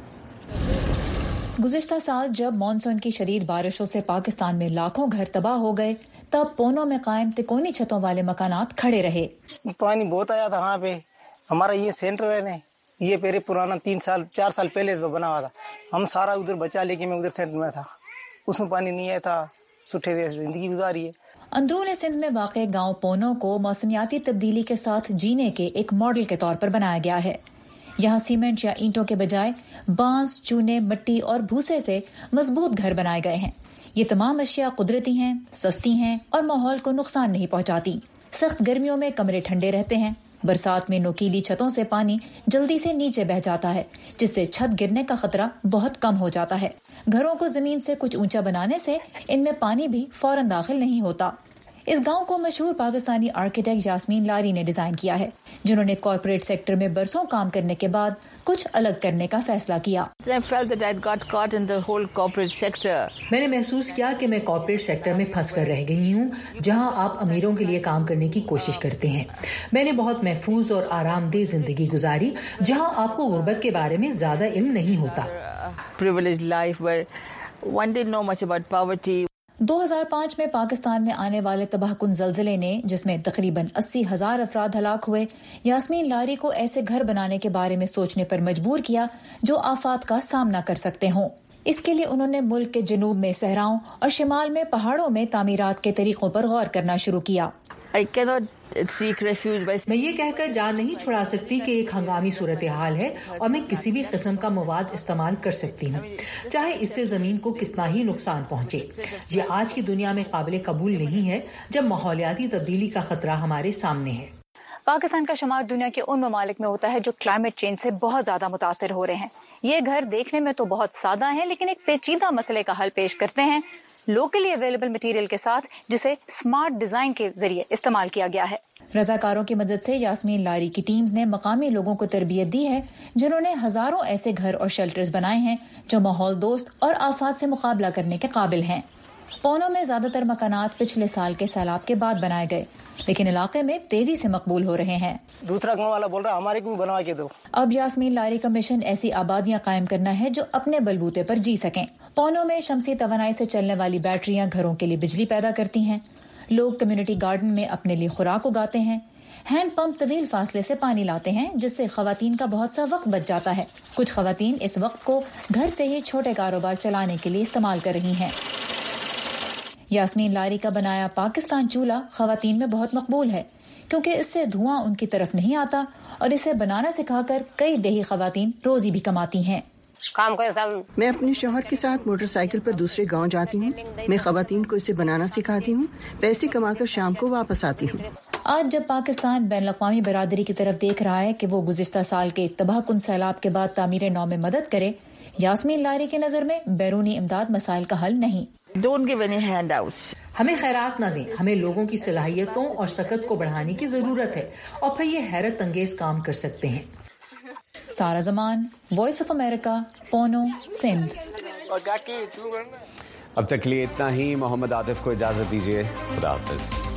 L: گزشتہ سال جب مانسون کی شدید بارشوں سے پاکستان میں لاکھوں گھر تباہ ہو گئے، تب پونوں میں قائم تکونی چھتوں والے مکانات کھڑے رہے.
B: پانی بہت آیا تھا وہاں پہ. ہمارا یہ سینٹر ہے نا، یہ پہلے پرانا تین سال چار سال پہلے بنا ہوا تھا. ہم سارا ادھر بچا لے کے میں ادھر سینٹر میں تھا، اس میں پانی نہیں آیا تھا، سٹھے سے زندگی گزاری ہے.
L: اندرون سندھ میں واقع گاؤں پونوں کو موسمیاتی تبدیلی کے ساتھ جینے کے ایک ماڈل کے طور پر بنایا گیا ہے. یہاں سیمنٹ یا اینٹوں کے بجائے بانس، چونے، مٹی اور بھوسے سے مضبوط گھر بنائے گئے ہیں. یہ تمام اشیاء قدرتی ہیں، سستی ہیں اور ماحول کو نقصان نہیں پہنچاتی. سخت گرمیوں میں کمرے ٹھنڈے رہتے ہیں. برسات میں نوکیلی چھتوں سے پانی جلدی سے نیچے بہہ جاتا ہے، جس سے چھت گرنے کا خطرہ بہت کم ہو جاتا ہے. گھروں کو زمین سے کچھ اونچا بنانے سے ان میں پانی بھی فوراً داخل نہیں ہوتا. اس گاؤں کو مشہور پاکستانی آرکیٹیکٹ یاسمین لاری نے ڈیزائن کیا ہے، جنہوں نے کارپوریٹ سیکٹر میں برسوں کام کرنے کے بعد کچھ الگ کرنے کا فیصلہ کیا.
H: میں نے محسوس کیا کہ میں کارپوریٹ سیکٹر میں پھنس کر رہ گئی ہوں، جہاں آپ امیروں کے لیے کام کرنے کی کوشش کرتے ہیں. میں نے بہت محفوظ اور آرام دہ زندگی گزاری، جہاں آپ کو غربت کے بارے میں زیادہ علم نہیں ہوتا.
L: دو ہزار پانچ میں پاکستان میں آنے والے تباہ کن زلزلے نے، جس میں تقریباً اسی ہزار افراد ہلاک ہوئے، یاسمین لاری کو ایسے گھر بنانے کے بارے میں سوچنے پر مجبور کیا جو آفات کا سامنا کر سکتے ہوں. اس کے لیے انہوں نے ملک کے جنوب میں صحراؤں اور شمال میں پہاڑوں میں تعمیرات کے طریقوں پر غور کرنا شروع کیا.
H: میں یہ کہہ کر جان نہیں چھڑا سکتی کہ ایک ہنگامی صورتحال ہے اور میں کسی بھی قسم کا مواد استعمال کر سکتی ہوں، چاہے اس سے زمین کو کتنا ہی نقصان پہنچے. یہ آج کی دنیا میں قابل قبول نہیں ہے جب ماحولیاتی تبدیلی کا خطرہ ہمارے سامنے ہے.
L: پاکستان کا شمار دنیا کے ان ممالک میں ہوتا ہے جو کلائمیٹ چینج سے بہت زیادہ متاثر ہو رہے ہیں. یہ گھر دیکھنے میں تو بہت سادہ ہیں، لیکن ایک پیچیدہ مسئلے کا حل پیش کرتے ہیں لوکلی اویلیبل مٹیریل کے ساتھ، جسے اسمارٹ ڈیزائن کے ذریعے استعمال کیا گیا ہے. رضاکاروں کی مدد سے یاسمین لاری کی ٹیمز نے مقامی لوگوں کو تربیت دی ہے، جنہوں نے ہزاروں ایسے گھر اور شیلٹرز بنائے ہیں جو ماحول دوست اور آفات سے مقابلہ کرنے کے قابل ہیں. پونوں میں زیادہ تر مکانات پچھلے سال کے سیلاب کے بعد بنائے گئے، لیکن علاقے میں تیزی سے مقبول ہو رہے ہیں.
B: دوسرا گاؤں والا بول رہا ہمارے کو بھی بنوا کے دو.
L: اب یاسمین لاری کا مشن ایسی آبادیاں قائم کرنا ہے جو اپنے بلبوتے پر جی سکیں. پونوں میں شمسی توانائی سے چلنے والی بیٹریاں گھروں کے لیے بجلی پیدا کرتی ہیں. لوگ کمیونٹی گارڈن میں اپنے لیے خوراک اگاتے ہیں. ہینڈ پمپ طویل فاصلے سے پانی لاتے ہیں، جس سے خواتین کا بہت سا وقت بچ جاتا ہے. کچھ خواتین اس وقت کو گھر سے ہی چھوٹے کاروبار چلانے کے لیے استعمال کر رہی ہیں. یاسمین لاری کا بنایا پاکستان چولہا خواتین میں بہت مقبول ہے، کیونکہ اس سے دھواں ان کی طرف نہیں آتا اور اسے بنانا سکھا کر کئی دیہی خواتین روزی بھی کماتی ہیں.
E: काम करे सब। मैं अपने शौहर के साथ मोटरसाइकिल पर दूसरे गांव जाती हूँ। मैं खवातीन को इसे बनाना सिखाती हूँ, पैसे कमाकर शाम को वापस आती हूँ।
L: आज जब पाकिस्तान बैन अवी बरादरी की तरफ देख रहा है कि वो गुज़िश्ता साल के तबाहकुन सैलाब के बाद तामीर नौ में मदद करे, यास्मीन लारी की नजर में बैरूनी इमदाद मसाइल का हल नहीं।
H: Don't give any handouts. हमें खैरात न दें, हमें लोगों की सलाहियतों और सकत को बढ़ाने की जरूरत है और फिर ये हैरत अंगेज काम कर सकते हैं।
L: Sara Zaman, voice of America, पोनो, सिंध।
N: अब तक के लिए इतना ही। मोहम्मद आतिफ को इजाजत दीजिए। खुदा हाफिज।